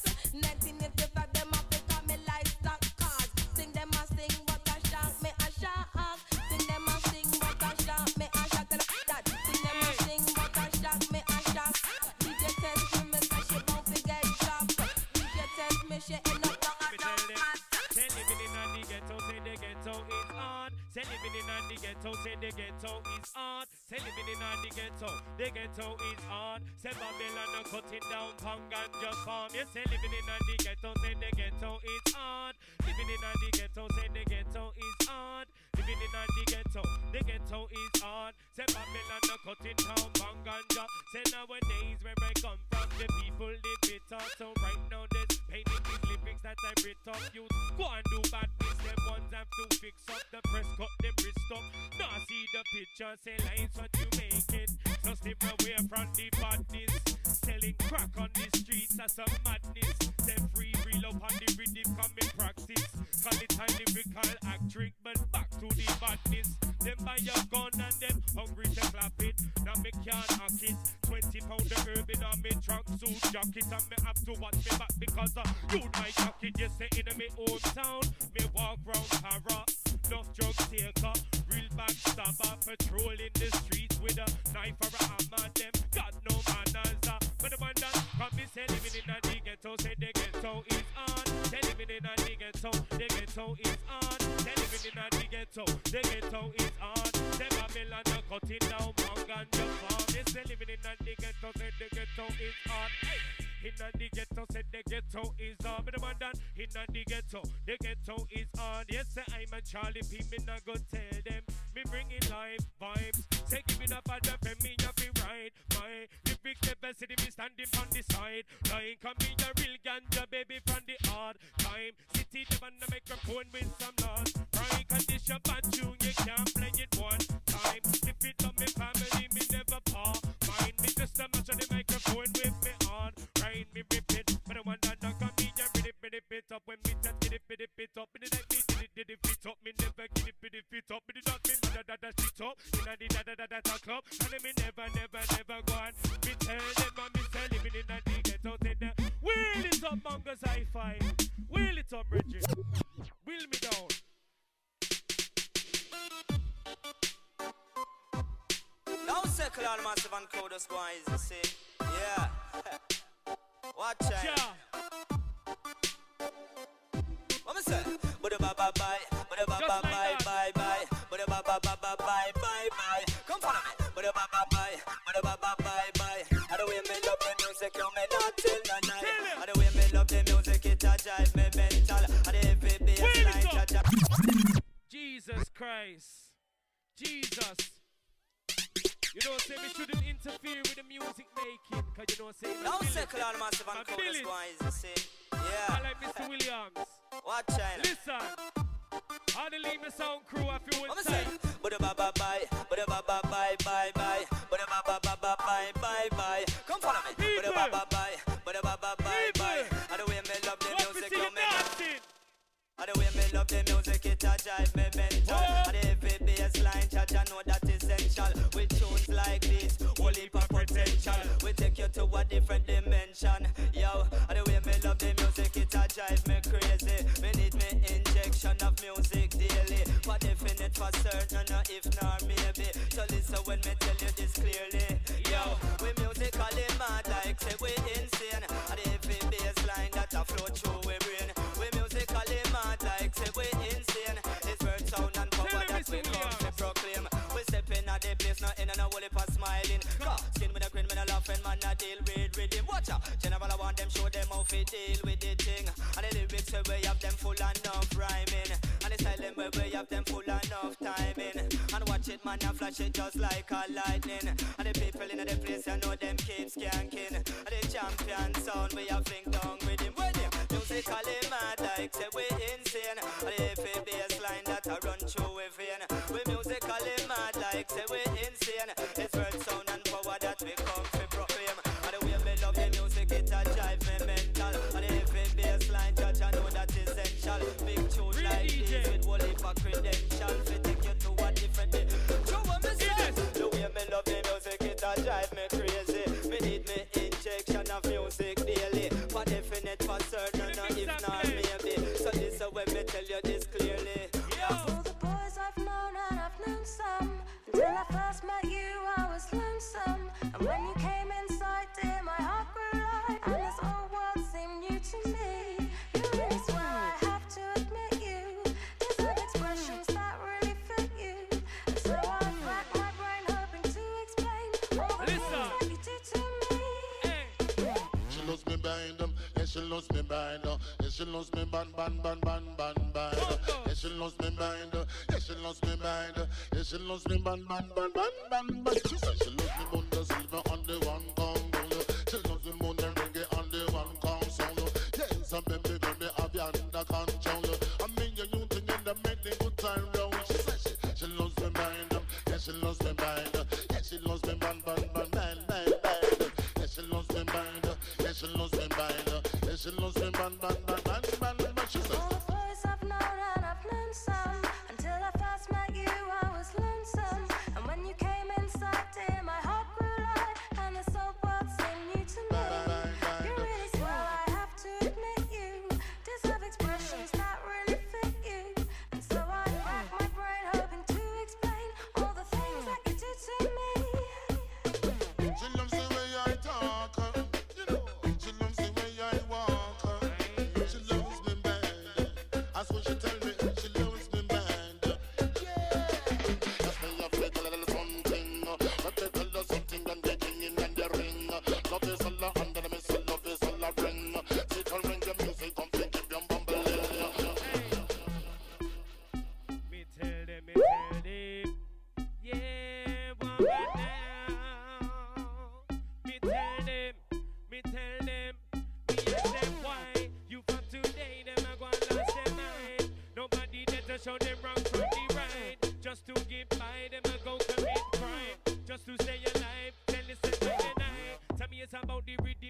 1985 them a pick on me livestock cars. Sing them a sing but a shock me a shock. Sing them a sing but a shock me a shock. Tell that. Sing them a sing but a shock me a shock. DJ test me say she bound to get dropped. DJ test me she end up down a down path. Say living in the ghetto, say the ghetto is on. Say living in the ghetto, say the ghetto is on. Say living in the ghetto is on. Say Babylon no cutting down punk and just farm. Yes, say living in the ghetto, say the ghetto is on. Living in the ghetto, say the ghetto is on. Living in the ghetto is on. Say Babylon no cutting down punk and just. Say nowadays where I come from, the people live bitter. So right now there's pain in these lyrics that I writ up. You go and do bad business, them ones have to fix up the press, cut the wrist up. Now see the picture, say lines what you make it. So stay away from the badness. Selling crack on the streets, that's some madness. Them free up on the rhythm, come in practice. Call it time lyrical act trick, but back to the badness. Them buy your gun and them hungry to clap it. Now me can't hack it. 20 pound of herb in on me trunk suit jacket. And me have to watch me back because you might knock it. Just say in me hometown, me walk round para. Enough drug taker, real backstabber. Patrolling the streets with a knife or a hammer. Them got no manners. But the one that come me say living in the ghetto, say the ghetto is on. Say living in the ghetto, the ghetto is on. Say living in the ghetto, the ghetto is on. Say Babylon, you cut it down, bang and you farm. They say living in the ghetto, say the ghetto is on. Hey. In the ghetto, said the ghetto is on. But the man done in the ghetto is on. Yes, say I'm a Charlie P. Me not go tell them. Me bringing live vibes. Say give it up at the pen, me have to ride. My lyric capacity, me standing on the side. Like come me a real ganja baby from the hard time. City the man the microphone with some loss. Right condition bad tune, you can't play it one time. If it on me family, me never paw. Mind me just a match on the microphone with me on. Me repeat, but the one that knock on me, I really it up when me just get it up. Me like me did it fit up, me never get it fit up. Me did not me da shit up, in the da club, and me never go on. Me tell them, man, me tell living in the ghetto, tell them, wheel it up, Mongo's Hi-Fi, wheel it up, Bridget, wheel me down. Now circle on massive and codus guys, you see, yeah. Watch out. What me say? Bye bye. Come follow me. Bye. And the way me love the music, you may not tell no night. And the way me love the music, it a drive me mental. And the heavy bass line, Jesus Christ, Jesus. You know, say we shouldn't interfere with the music making, cause you know, say now circle on massive and chorus guys, you see. Yeah. I like Mr. Williams. Watch out. Listen. How the leave me sound crew if you want to say. Bye. Come follow me. People. Bye. And the way me love the music, you me dancing. And the way me love the music, it a drive me mental. And the heavy bass line, Cha know that essential. With tunes like this, whole heap of potential. We take you to a different dimension. Yo, and the way me love the music, it a drive me crazy. Me need me injection of music daily. For definite, for certain, no if nor maybe. So listen when me tell you this clearly. Yo, we musically mad like say we insane. And the heavy bass line that a flow through we brain. We musically mad like say we insane. It's word sound and power that we come to proclaim. We step in at the place, not in and a whole heap of smiling. Skin with a grin, when I laughing, man, I deal with rhythm. Watch out, general I want them, show them how we deal with the thing. And the lyrics where we have them full enough rhyming. And the silent where we have them full enough timing. And watch it, man, and flash it just like a lightning. And the people in the place, I know them keep skanking. And the champion sound, we have fling down with him. Musically mad like say we insane. And the heavy bass line that I run through with vein. We musically mad like say we insane. It's word sound and power that we come to proclaim. And the way me love the music, it a drive me mental. And the heavy bass line, judge I know that essential. Big tune like this with whole heap of credentials. We take you to a different day. So what me say? The way me love the music, it a drive me crazy. Me need me injection of music daily. For definite, for certain, no if not maybe. So this is when me tell you this clearly. All the boys I've known and I've known some. Until I first met you, I was lonesome. And when you came inside, dear, my heart grew light. And this whole world seemed new to me. You really swear I have to admit you deserve expressions that really fit you. And so I racked my brain hoping to explain all the things that you did to me. She loves me behind them, yeah, she loves me behind her. Yeah, she loves me ban. Yeah, she loves me behind her. Yeah, she loves me behind her. Yeah, she loves me ban. She says she loves me Bunda Silver on the one Congo. She loves me Bunda Reggae on the one Congo sound. Yeah, it's a baby, have you under control. I mean, you think that make the good time round. She says she loves me behind her. Yeah, she loves me behind her. Yeah, she loves me ban.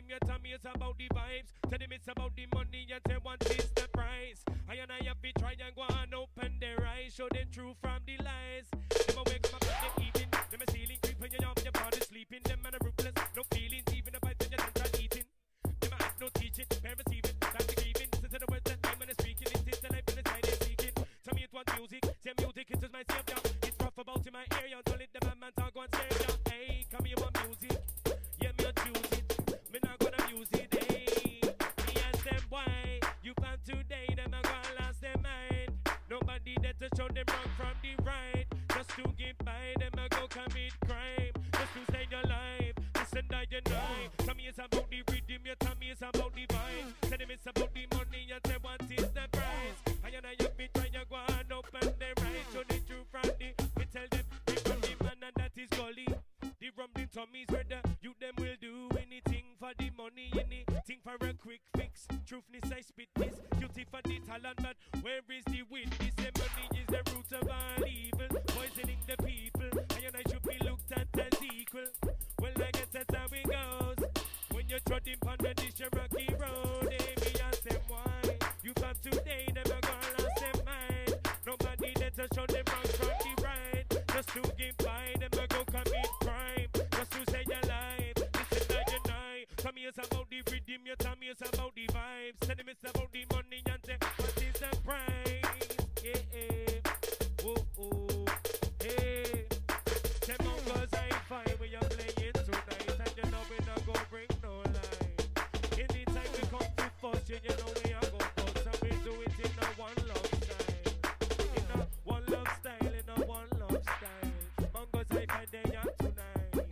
your tummy, it's about the vibes. Tell them it's about the money, and say what is the price. I have to try and go and open their eyes, show them truth from the lies. Them awake up at the evening, them a ceiling creeping, you have your body sleeping. Them man are ruthless, no feelings, even if I tell you don't eating. Them a act no teaching, parents receiving, back to giving. Listen to the words that I'm speaking, it's the life and the side they're seeking. Tell me it was music, say music, it is my savior. It's rough about in my area, don't let the man talk on stage. Hey, come here, want music, yeah, me a choose it. Me not gonna use it, hey. Me ask them why, you found today, them a gonna lost their mind. Nobody there to show them wrong from the right. Just to get by, them a go commit crime. Just to stay alive, listen that you know. Tell me it's about the rhythm, you tell me it's about the vibe. Tell them it's about the money, you tell what is the price. I you be trying to go and open the right. Show the truth from the, we tell them, we from the man and that is gully. The rumbling tummies where the you them will do anything for the money, anything for a quick fix. Truthness I spit this, guilty for the talent, but where is the witness? The money is the root of all evil, poisoning the people. I should be looked at as equal. Well, I guess that's how it goes. When you're trotting on the dish rocky road, hey, me ask them why. You got today, them a gonna lost their mind. Nobody there to show them wrong from the right. Just to get by, them a go commit crime. Just to say your life, listen that you know. Tell me it's about the rhythm, you tell me it's about the vibes. Tell them it's about the money and say, what is the price? Yeah, oh, oh, hey. Them Mongos Hi-Fi, we are playing tonight. And you know we not gonna bring no lie. Anytime we come to first, you know we are gonna bust. And we do it in a one love style. In a one love style, in a one love style. Mongos Hi-Fi, they are tonight.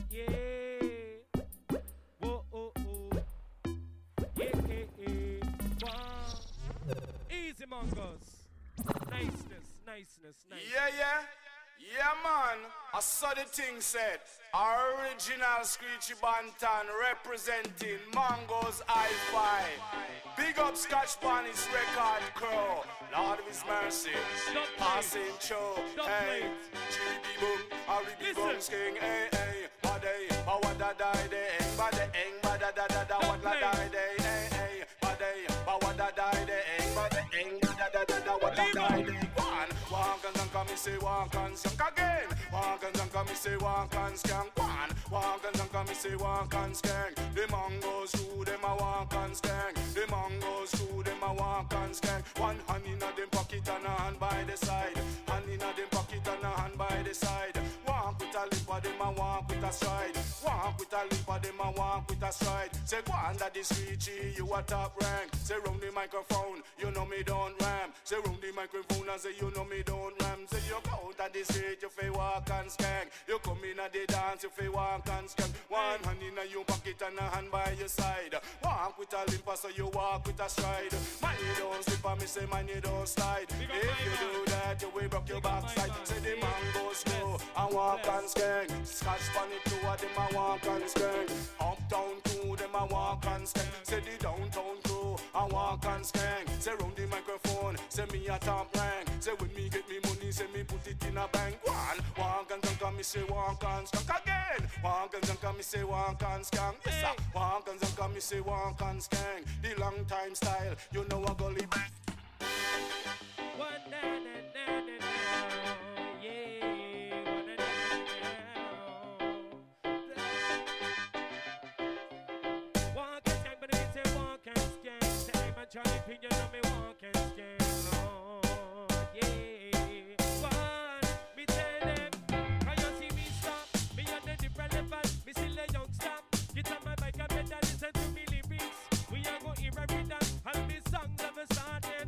Yeah. Whoa, oh, oh. Yeah, yeah, yeah. Wow. Easy, Mongos. Niceness. Yeah. Yeah, man. I saw the thing said. Original Screechy Bantan representing Mongos Hi-Fi. Big up Scotch Bonnie's record crew. Lord of His mercy. Passing show. Hey, GB boom. Aribi boom king. Hey, hey. Bade, bawada die day. Bade, eng, bada da da da. What la die day. Hey, hey. Bade, bawada die day. Bade, eng, bada da da da. What la die day. Walk and come me say walk and skank again. Walk and come me say walk and skank one. Walk and come me say walk and skank. The Mongos through them a walk and skank. The Mongos through them a walk and skank. One hand in a them pocket and a hand by the side. Hand in a them pocket and a hand by the side. Walk with a lip of them a walk with a stride. Walk with a lip of them a walk with a stride. Say go under the Screechy, you a top rank. Say round the microphone, you know me don't ram. Say round the microphone and say you know me don't ram. Say you go out on the street, you feel walk and skank. You come in at the dance, you feel walk and skank. One hand in a your pocket and a hand by your side. Walk with a limp so you walk with a stride. Man you don't slip and me say man you don't slide. If you do that you will break your backside. Say the Mongos go and walk and skank. Scotch Bonnie two of them a walk and skank. Uptown crew them a walk and skank. Say the downtown crew a walk and skank. Say round the microphone, say me a top rank. Say when me get me money, say me put it in a bank. One, walk and skank, me say walk and skank again. Walk and skank, me say walk and skank. Yes sir. Walk and skank, me say walk and skank. The long time style, you know a gully back. Charlie P, you know me walk and skank, Lord, yeah. One, me tell them, can you see me stop? Me on the different level, me still a young stop. Get on my bike and better listen to me lyrics. We are go hear every dance, and me songs ever started.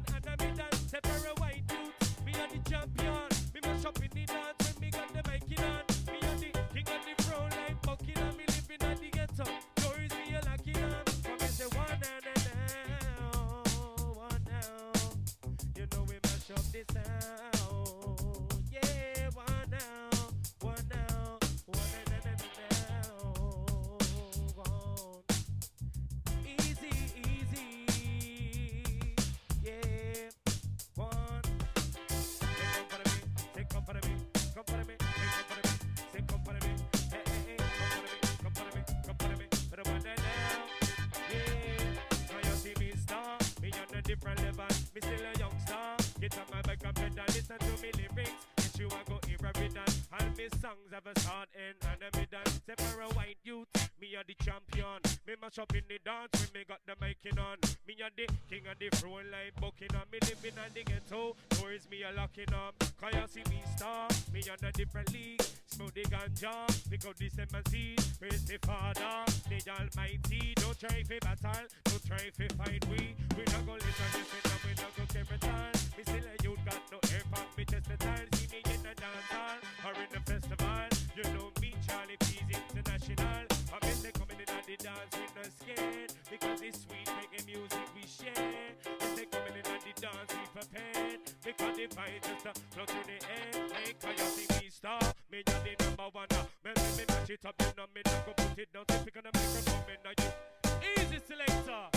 different level. Me still a youngster. Get on my back and better listen to me lyrics. Get you a go hear every dance. All me songs have a start, end, and a middle. Say for a white youth, me a the champion. Me mash up in the dance when me got the mic on. Me a the king of the throne like Buckingham. Me living on the ghetto, doors me a locking up. Cause you see me star, me on a different league. Smoke the ganja, pick out the seed. Praise the Father, the Almighty. Don't try for battle, don't try for fight we. We not go listen to this, we not go capital. Me still a youth got no air from me test the time. See me in the dance hall or in the festival. You know me, Charlie P's International. I miss they coming in at the dance with no scared. Because it's sweet, reggae music we share. If they coming in at the dance we prepared. Because the vibe just a float through the air. Hey, can you see me star? Me you're the number one. Me match it up, you know me not go put it down. So pick on the microphone, me now you easy selector.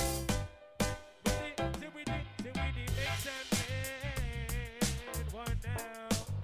With it, mix and blend. One now.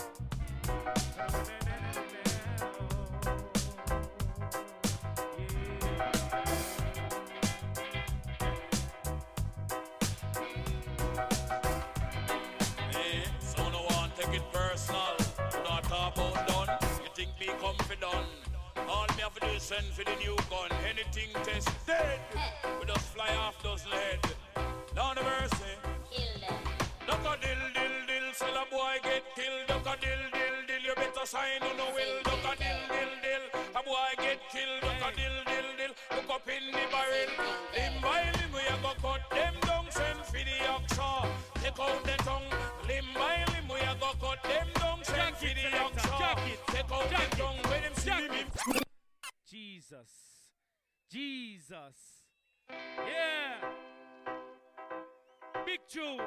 Take it personal, not talk about done. You think me confident? All me have to do is send for the new gun. Anything tested, we just fly off dozen head. Down the mercy, kill them. Duck a dill, sell a boy get killed. Duck a dill, you better sign on no will. Duck a dill, a boy get killed. Duck a dill, look up in the barrel. Limb by limb, we a go cut them down. Send for the oxa, take out the tongue. Limb by limb, we a go cut them down. Send for the oxa, take out the tongue. When them see me. Jesus. Yeah. Big tune.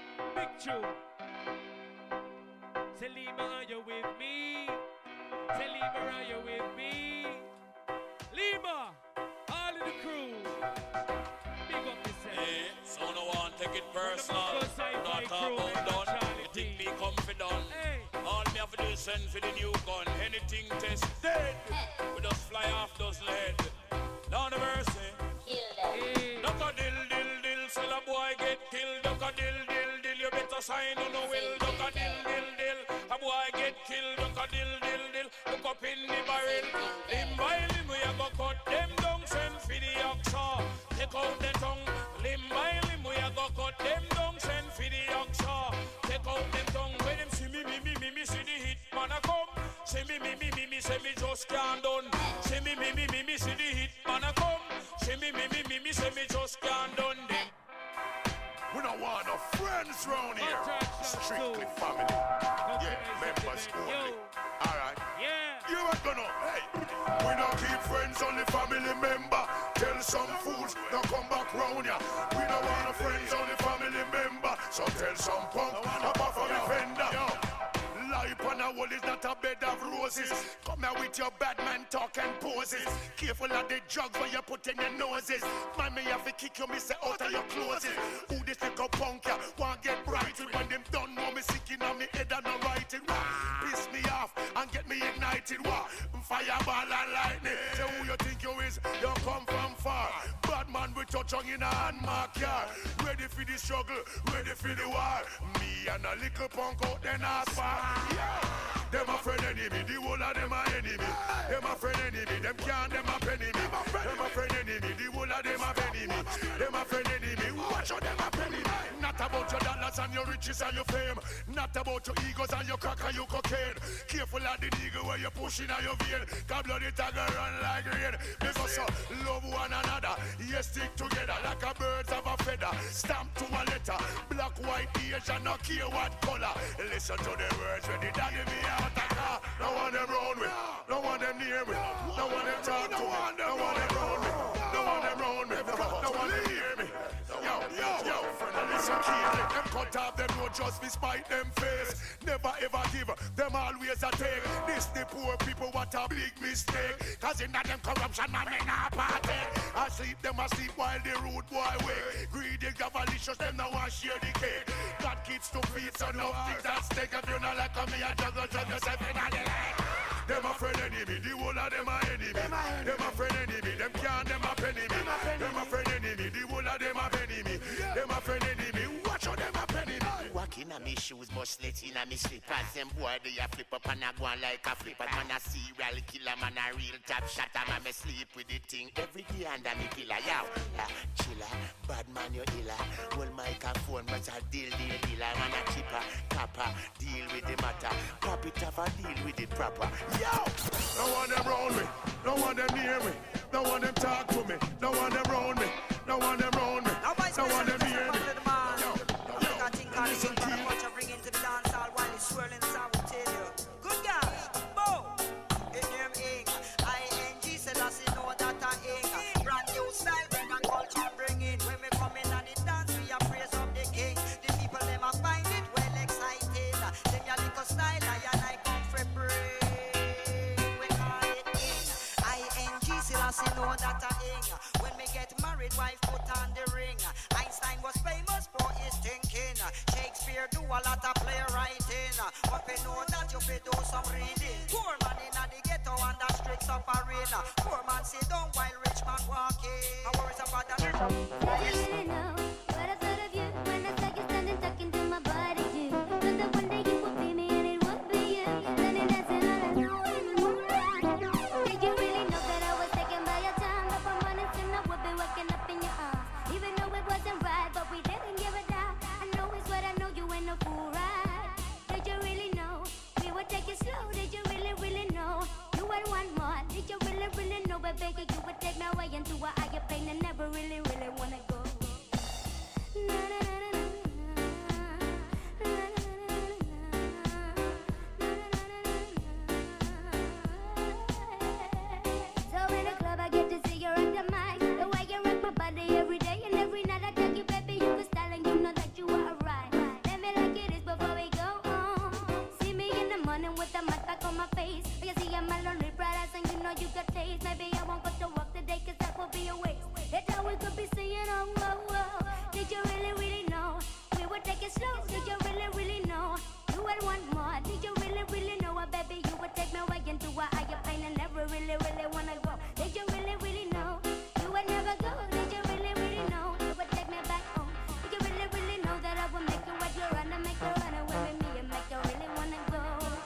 Selima, are you with me? Selima, are you with me? Lima, all of the crew. Big up yourself. Hey, so no one take it personal. Not talk about done. You think me confident? Hey. All me have to do is send for the new gun. Anything tested, we just fly off dozen head. Down the mercy, kill them. Duck a dill, sell a boy get killed. Duck a dill, you better sign on no will. Duck a dill, a boy get killed. Duck a dill, look up in the barrel. Limb by limb, we a go cut them down. Send for the oxa, take out the tongue. Limb by limb, we a go cut them down. Send for the oxa, take out the tongue. When them see me, see the hit man a come. See me, say me just can't done. See me, see the hit man a come. See me, say me just can't done. We don't want no friends round here. Strictly family. Yeah, members only. Alright. Yeah. You ain't gonna, hey. We don't keep friends, only family member. Tell some fools, don't come back round ya. We don't want no friends, only family member. So tell some punk, apart from the fender. Life on a wall is not a bed of roses. Come here with your bad man talk and poses. Careful of the drugs where you put in your noses. Man, me have to kick you, me say out of your clothes. Who this little punk ya? Want get brighted when them don't know me sick in on me head and no writing. Piss me off and get me ignited. Fireball and lightning. Say who you think you is? You come from far. Bad man with your tongue in a hand mark yard. Ready for the struggle, ready for the war. Me and a little punk out there not far. Yeah. Them a friend enemy, the whole of them a enemy. Them a friend enemy, them can't, them a penny me. Them a friend enemy, the whole of them a enemy. Them a friend enemy, watch out them a penny me. Not about your dollars and your riches and your fame. Not about your egos and your crack and your cocaine. Careful of the nigga where you're pushing on your vein. Cause bloody tiger run like rain. Because love one another. You stick together like a birds of a feather. Stamp to a letter. Black, white, Asian, no care what color. Listen to the words when the daddy me attacker. No one them round me. No one them near me. No one them talk to me. No one them round me. No one them round me. No one them hear me. Yo, listen keenly. Them cut off them no just despite them face. Never ever give, them always a take. This the poor people what a big mistake. Cause in that them corruption man may not partake. Asleep them asleep while the rude boy wake. Greedy gavalicious them now want share the cake. Got kids to feed so no things at stake. If you not like me a juggle yourself in the leg. Them a friend enemy, the whole of them a enemy. Them a friend enemy, them can't them a penny me. Them a friend enemy, the whole of them a enemy. Them a friend enemy. shoes must let in a me slippers. Them boy they a flip up and a go on like a flipper. Man a serial killer, man a real top shot. Man me sleep with the thing every day under me pillar. Yow, chiller, bad man you illa. Hold microphone but a deal. Man a chipper, copper, deal with the matter. Pop it off and deal with it proper. Yo! No one them round me, no one them near me, no one them talk to me, no one them round me, no one them round me, no one them near me. Listen to me. Bring into the dance hall while it's swirling, so I will tell you. Good guys, boom. It name Ing, I-N-G, said I see know that I Ing. Brand new style, bring and culture, bring in. When we come in and the dance, we are praise of the king. The people, them are find it well excited. Them ya little style, I come for bring. We call it Ing, I-N-G, said I see know that I Ing. When we get married, wife put on the ring. Einstein was famous for his thinking. Shakespeare do a lot of playwriting. But we know that you fi do some reading. Poor man in the ghetto and the street suffering. Poor man sit down while rich man walking. I worries about the rich. You know what I thought of you when I saw you standing talking to my body too. But the one day you would be me and it would be you. Standing dancing all alone in the moonlight. Did you really know that I was taken by your time? But for money soon I would be waking up in your arms. Even though it wasn't right, but we didn't give a damn. I know it's what I know, you ain't no fool, right? Did you really know we would take it slow? Did you really know you would want more? Did you really know, but baby, you would take me away into a higher plane and never really wanna go? Na, na, na, na, na. So in the club I get to see you on the mic. The way you rock my body every day and every night. I tell you, baby, you can style and you know that you are right. Let me like it is before we go home. See me in the morning with a mask back on my face. You see I'm a lonely bright eyes and you know you got taste. Maybe I won't go to work today cause that will be a waste. That's how we could be saying, oh, whoa, whoa. Did you really know we would take it slow? Did you really know you would want more? Did you really know, baby, you would take me away into a higher plane and never really wanna go? Did you really know you would never go? Did you really know you would take me back home? Did you really know that I would make you what you run and make you run away with me and make you really wanna go?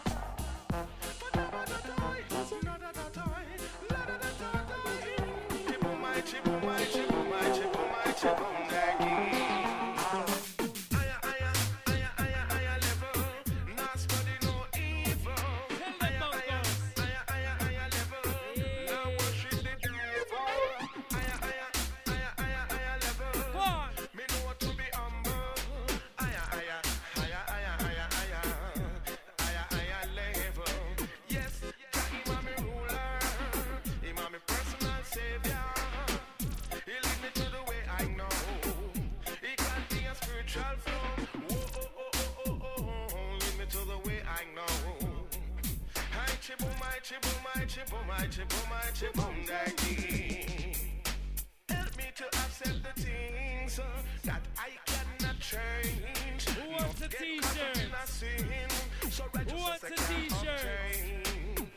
Help me to accept the things that I cannot change. Who wants a t-shirt? Who wants a t-shirt?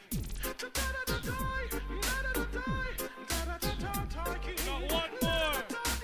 Got one more.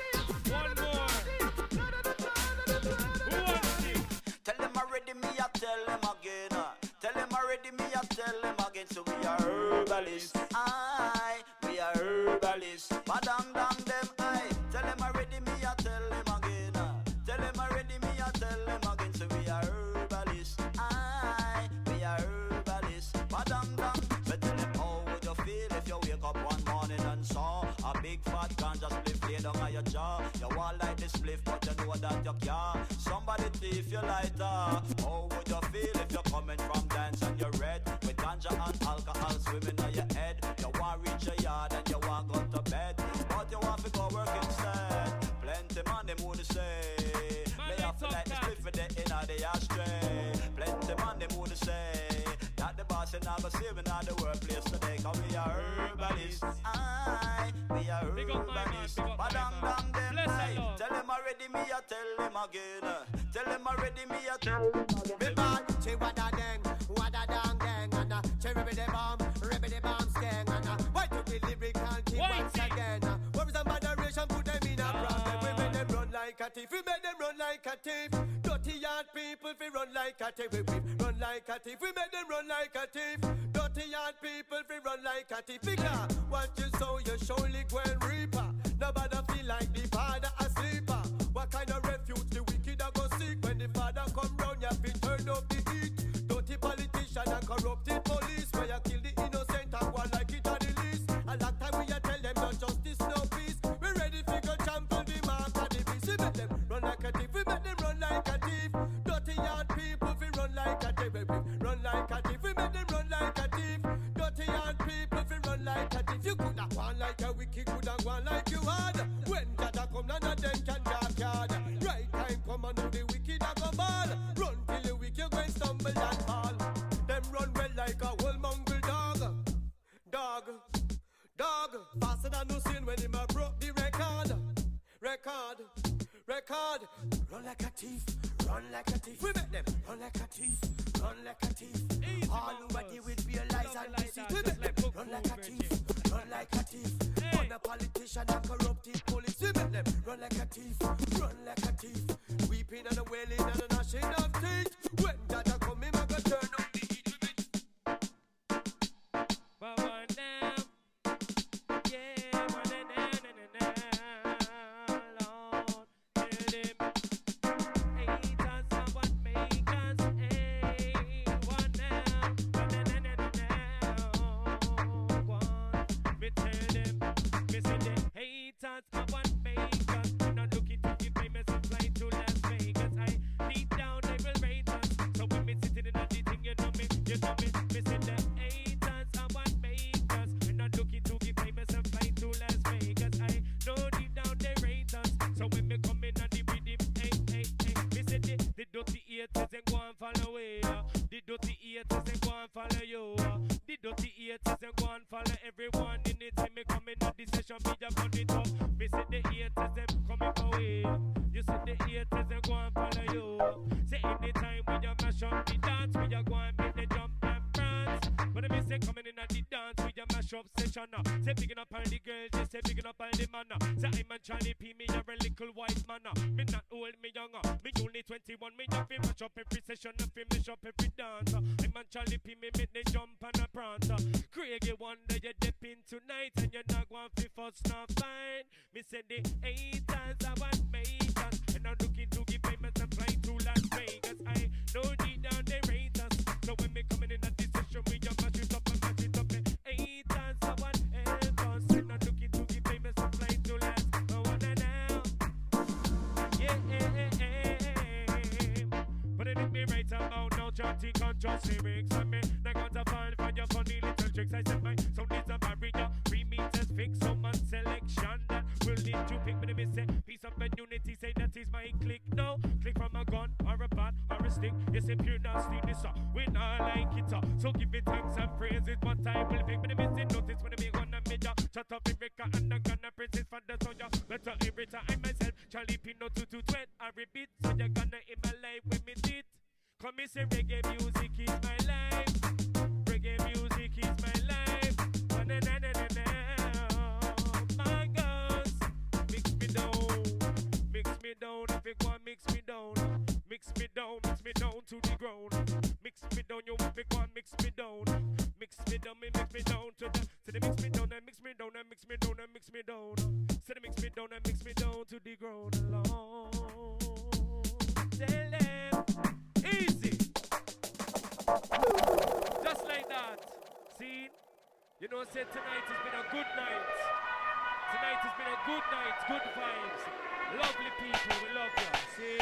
Who wants it? Tell them already, me I tell them again. Tell them already, me I tell them again. So we are herbalists. We are herbalists. Badang dang them, aye. Tell them already, me I tell them again. Tell them already, me I tell them again. So we are herbalists. We are herbalists. Badang dang. But tell them how would you feel if you wake up one morning and saw a big fat ganja spliff lay down on your jaw. You want like the spliff, but you know that you can't. Somebody thief your lighter. How would you feel if you're coming from dance and you're red with ganja and alcohol swimming on your head? You want reach your yard and you want go to bed, but you want to go work instead. Plenty man them would say, may have to like the spliff with the inner the ashtray. Plenty man them would say that the boss and I go see me at the workplace today. Cause we are herbalists. We are herbalists. Badang dang them. Tell them already, me I tell them again. Tell them already, me I tell them again. Me man, say what a dang, what a dang dang, and say ribby the bomb skang, and why to be lyrical team once again? What is the moderation? Put them in a problem. We make them run like a thief. We make them run like a thief. Don't Dirty yard people fi run like a thief. We run like a thief. We make them run like a thief. Dirty yard people fi run like a thief. Because what you sow, you surely go and reaper. Nobody feel like the father a sleeper. What kind of refuge the wicked a go seek? When the father come round, you fi turn up the heat. Dirty politician and corrupted police. Where you kill the innocent and go like it a the least. A lot time we a tell them no justice, no peace. We ready fi go trample the mark of the beast. We make them run like a thief. We make them run like a thief. Dirty yard people fi run like a thief. Run like a thief. We make them run like a thief. Dirty yard people fi run like a thief. You coulda gone like a wicked, coulda gone like you had. When Jada come, none of them can dark yard. Right time come and now the wicked a go ball. Run till you weak, you go and stumble and fall. Them run well like a whole mongrel dog. Dog, faster than no sin when him a broke the record. Run like a thief, run like a thief. We make them run like a thief, run like a thief. Easy, all nobody with real lies and deceit. We make them run like a thief, run like a thief. On a politician and corrupted police. We make them run like a thief, run like a thief. Weeping and a wailing and a gnashing of teeth. When Jada come, him a go turn up the heat. One down, yeah, one down, Lord, tell them, haters are what make us, one down, me tell them, me say the haters are what make us, we're not looking to be famous and fly to Las Vegas, deep down they will rate us, so when me sitting in that thing, you know me say the haters are what make us, we're not looking to be famous and fly to Las Vegas, know deep down they rate us, so when me come in and the rhythm, me say the dirty haters ain't go and follow away, the dirty haters ain't go and follow you, the dirty haters ain't go and follow everyone in it, say me come in at the session, me just run it up, me say the haters them coming for way, you say the haters ain't go and follow you, say anytime we just mash up the dance, we just go and make the jump and prance, but me say coming in at the dance, we just mash up session, say picking up all the girls, they say picking up all the man, say I'm a Charlie P, me a little white man, me not old, me younger, me only 21, me just fi mash up every session, and fi mash up every dance, I'm a Charlie P, me make the jump and a prance, Craigie wonder you dip in tonight, and you're not going fi fuss not fine, me say the haters are what make us, and I'm looking to give famous and fly to Las Vegas, I know deep down they rate us, so when me coming in at this session, we just mash it up and mash it up, haters are what help us, and I'm looking to give famous and fly to Las Vegas, but it me right about now, Jotty conscious lyrics on me, not gonna fall for your funny little tricks, I said my sound is a barrier, 3 meters fix, so much selection that will need to pick, but me say, peace of unity, say that is my click, no, click from a gun, or a bat, or a stick, yes, if you're nasty, this, we not like it, so give it thanks and praises, what I will pick, but me say, notice when I make one and major, shut up America, and I'm gonna princess for the soldier, better every time, I myself, Charlie Pino 222, I repeat, so you're gonna in my life with me did, come me say, reggae music is my life, reggae music is my life, my girls, mix me down, if you want mix me down to the ground, mix me down, you if you want mix me down to the, so they mix me down and mix me down and mix me down and mix me down, so they mix me down and mix me down to the ground alone, tell them, easy, just like that, see, you know, say tonight has been a good night, tonight has been a good night, good vibes, lovely people, we love you, see.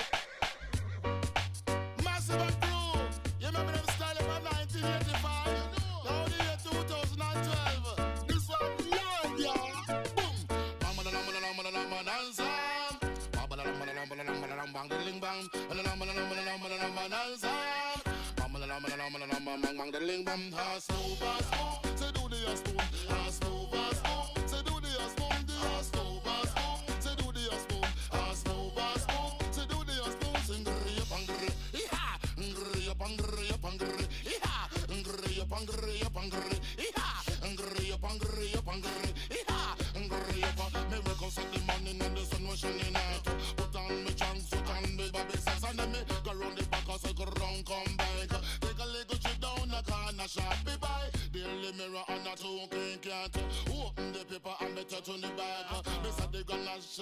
Massive and crew, you remember them style of 1985? Now the year 2012. This one, Lord, yeah. Boom.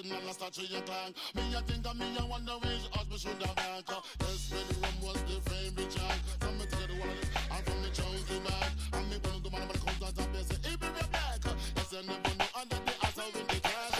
and I start to your clan. Me a think of me a wonder which us me should have back. Yes, when the rum was the favorite child. Some me together one of it, I'm from the chosen bag. And me one of the man when it comes out and they say, he be the black. Yes, I never know under the ass of in the cash.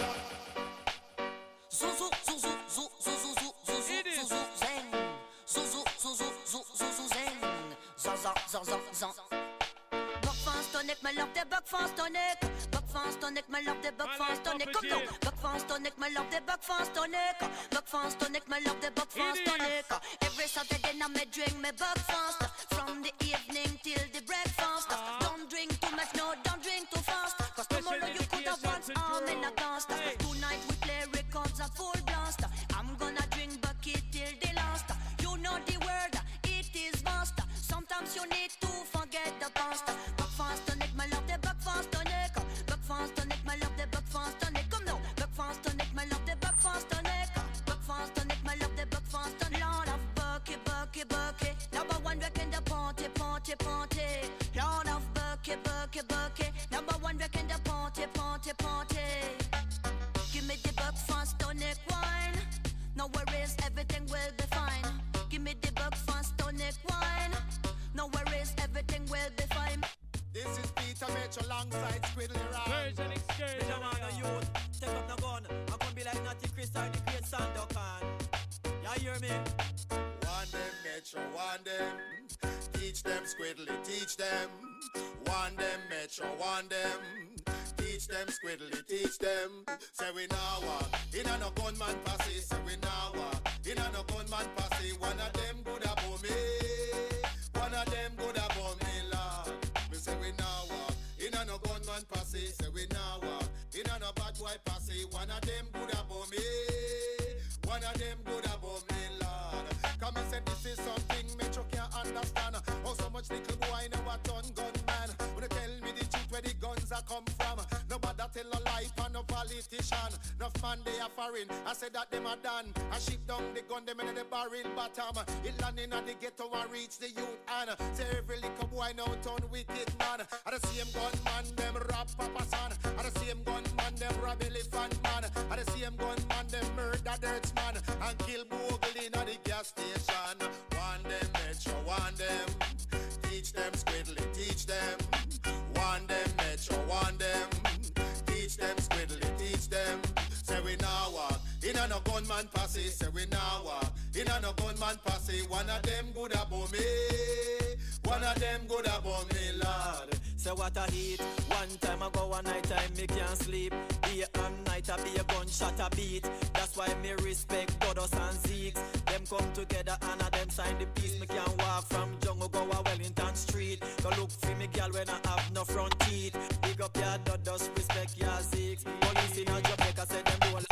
Zuzu, zuzu, zuzu, zuzu, zuzu, zuzu, zeng. Zuzu, zuzu, zuzu, zeng. Zaza, zaza, zaza. Buckfast tonic, my love the buckfast tonic. Buckfast tonic, my love the buckfast tonic. Come down. Buckfast tonic, my love the buckfast tonic. Buckfast tonic, my love the buckfast tonic. Every Saturday night me drink me buckfast. From the evening till the breakfast. Don't drink too much, no, don't drink too fast. Cause tomorrow you could have one arm in a cast. Tonight we play records a full blast. I'm gonna drink bucket till the last. You know the word, it is vast. Sometimes you need to forget the past. Buckfast tonic, my love the buckfast tonic. Buckfast tonic, my love the buckfast tonic. Come now, buckfast tonic, my love the buckfast tonic. Buckfast tonic, my love the buckfast tonic. Lord of Bucky, Bucky, Bucky. Number one wrecking the party, party, party. Lord of Bucky, Bucky, Bucky. Number one wrecking the party, party, party. Give me the buckfast tonic wine. No worries, everything will be fine. Give me the buckfast tonic wine. No worries, everything will be fine. This is Peter Mitch alongside Squiddly Rhyme. Version excursion. Come on, youth, take up the gun. I'm gonna be like Natty Chris or the great Sandokan. You hear me? One them Metro, one them. Teach them Squiddly, teach them. One them Metro, one them. Teach them Squiddly, teach them. Say we now walk in a no gunman posse. Say we now walk in a no gunman posse. One of them good about me. One of them good about me, Lord. Me say we now walk in a no gunman posse. Say we now walk in a no bad boy posse. One of them good about me. One of them good about me, Lord. Come and say this is something me can't understand. Oh, so much little boy never turn gunman. When you tell me the truth where the guns are come from. Nobody tell a lie for no politician. Enough man they are foreign. I said that them are done. I ship down the gun them in the barrel bottom. It landing at the ghetto and reach the youth and say every little boy now turn wicked man. I the same gunman them rob Papa son. I the same gunman them rob elephant man. I the same gunman them murder dirt man and kill bogle in at the gas station. One them Metro, one them. Teach them Squiddly, teach them. One them Metro, one them. Teach them Squiddly, teach them. Say we now walk in a no gunman posse. Say we now walk in a no gunman posse. One of them good about me. One of them good about me, Lord. Say what I heat. One time I go one night time me can't sleep. Day and night I be a gunshot a beat. That's why me respect Dodos and Zeeks. Them come together and them sign the peace. Me can't walk from jungle go a Wellington Street. Go look for me girl when I have no front teeth. Big up your Dodos, respect your Zeeks. Police in a Jamaica say them do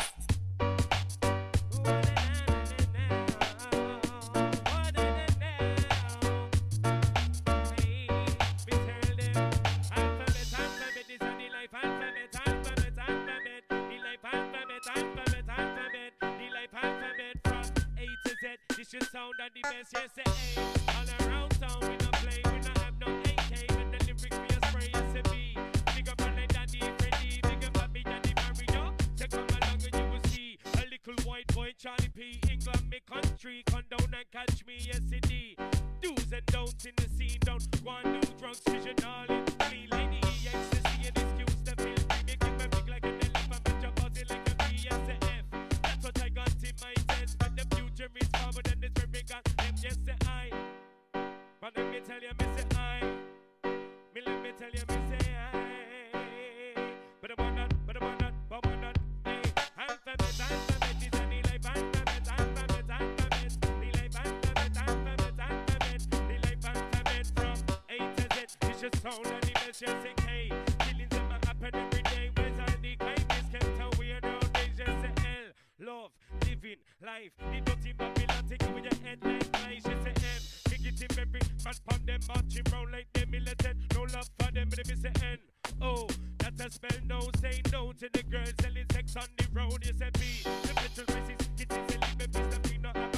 This should sound at the best, yes, say, hey. All around town, we not play, we not have no AK. When the lyrics we a spray, yes, say, B. Big up on like Daddy Freddy, big up on me, Daddy Mario. So come along and you will see a little white boy, Charlie P. England, me country, come down and catch me, yes, indeed. Do's and don'ts in the scene, don't go and do drugs, vision all in clean. Lady ecstasy and excuse the feel free. Make it big like an elephant, but your body like a B, yes, a F. That's what I got in my sense, but the future is forward and it's very God. Them just say I. But let me tell you, me say I. Me let me tell you, me say I. But I'm not, but I'm not, but I'm not. Hey, alphabet, is any life, alphabet, the life, alphabet, the life, alphabet from A to Z. It's just sound and the best, just say K. Killings in my happen every day. Where's all the kindness kept away nowadays? Just say L. Love, living, life. The dirty Babylon take you with your head like nice. Just say M. Kick it in every man from them marching round like them militant. No love for them, but they say N. Oh, that's a spell no. Say no to the girls selling sex on the road. You say B. The little races, kitties, and leave me peace. The be not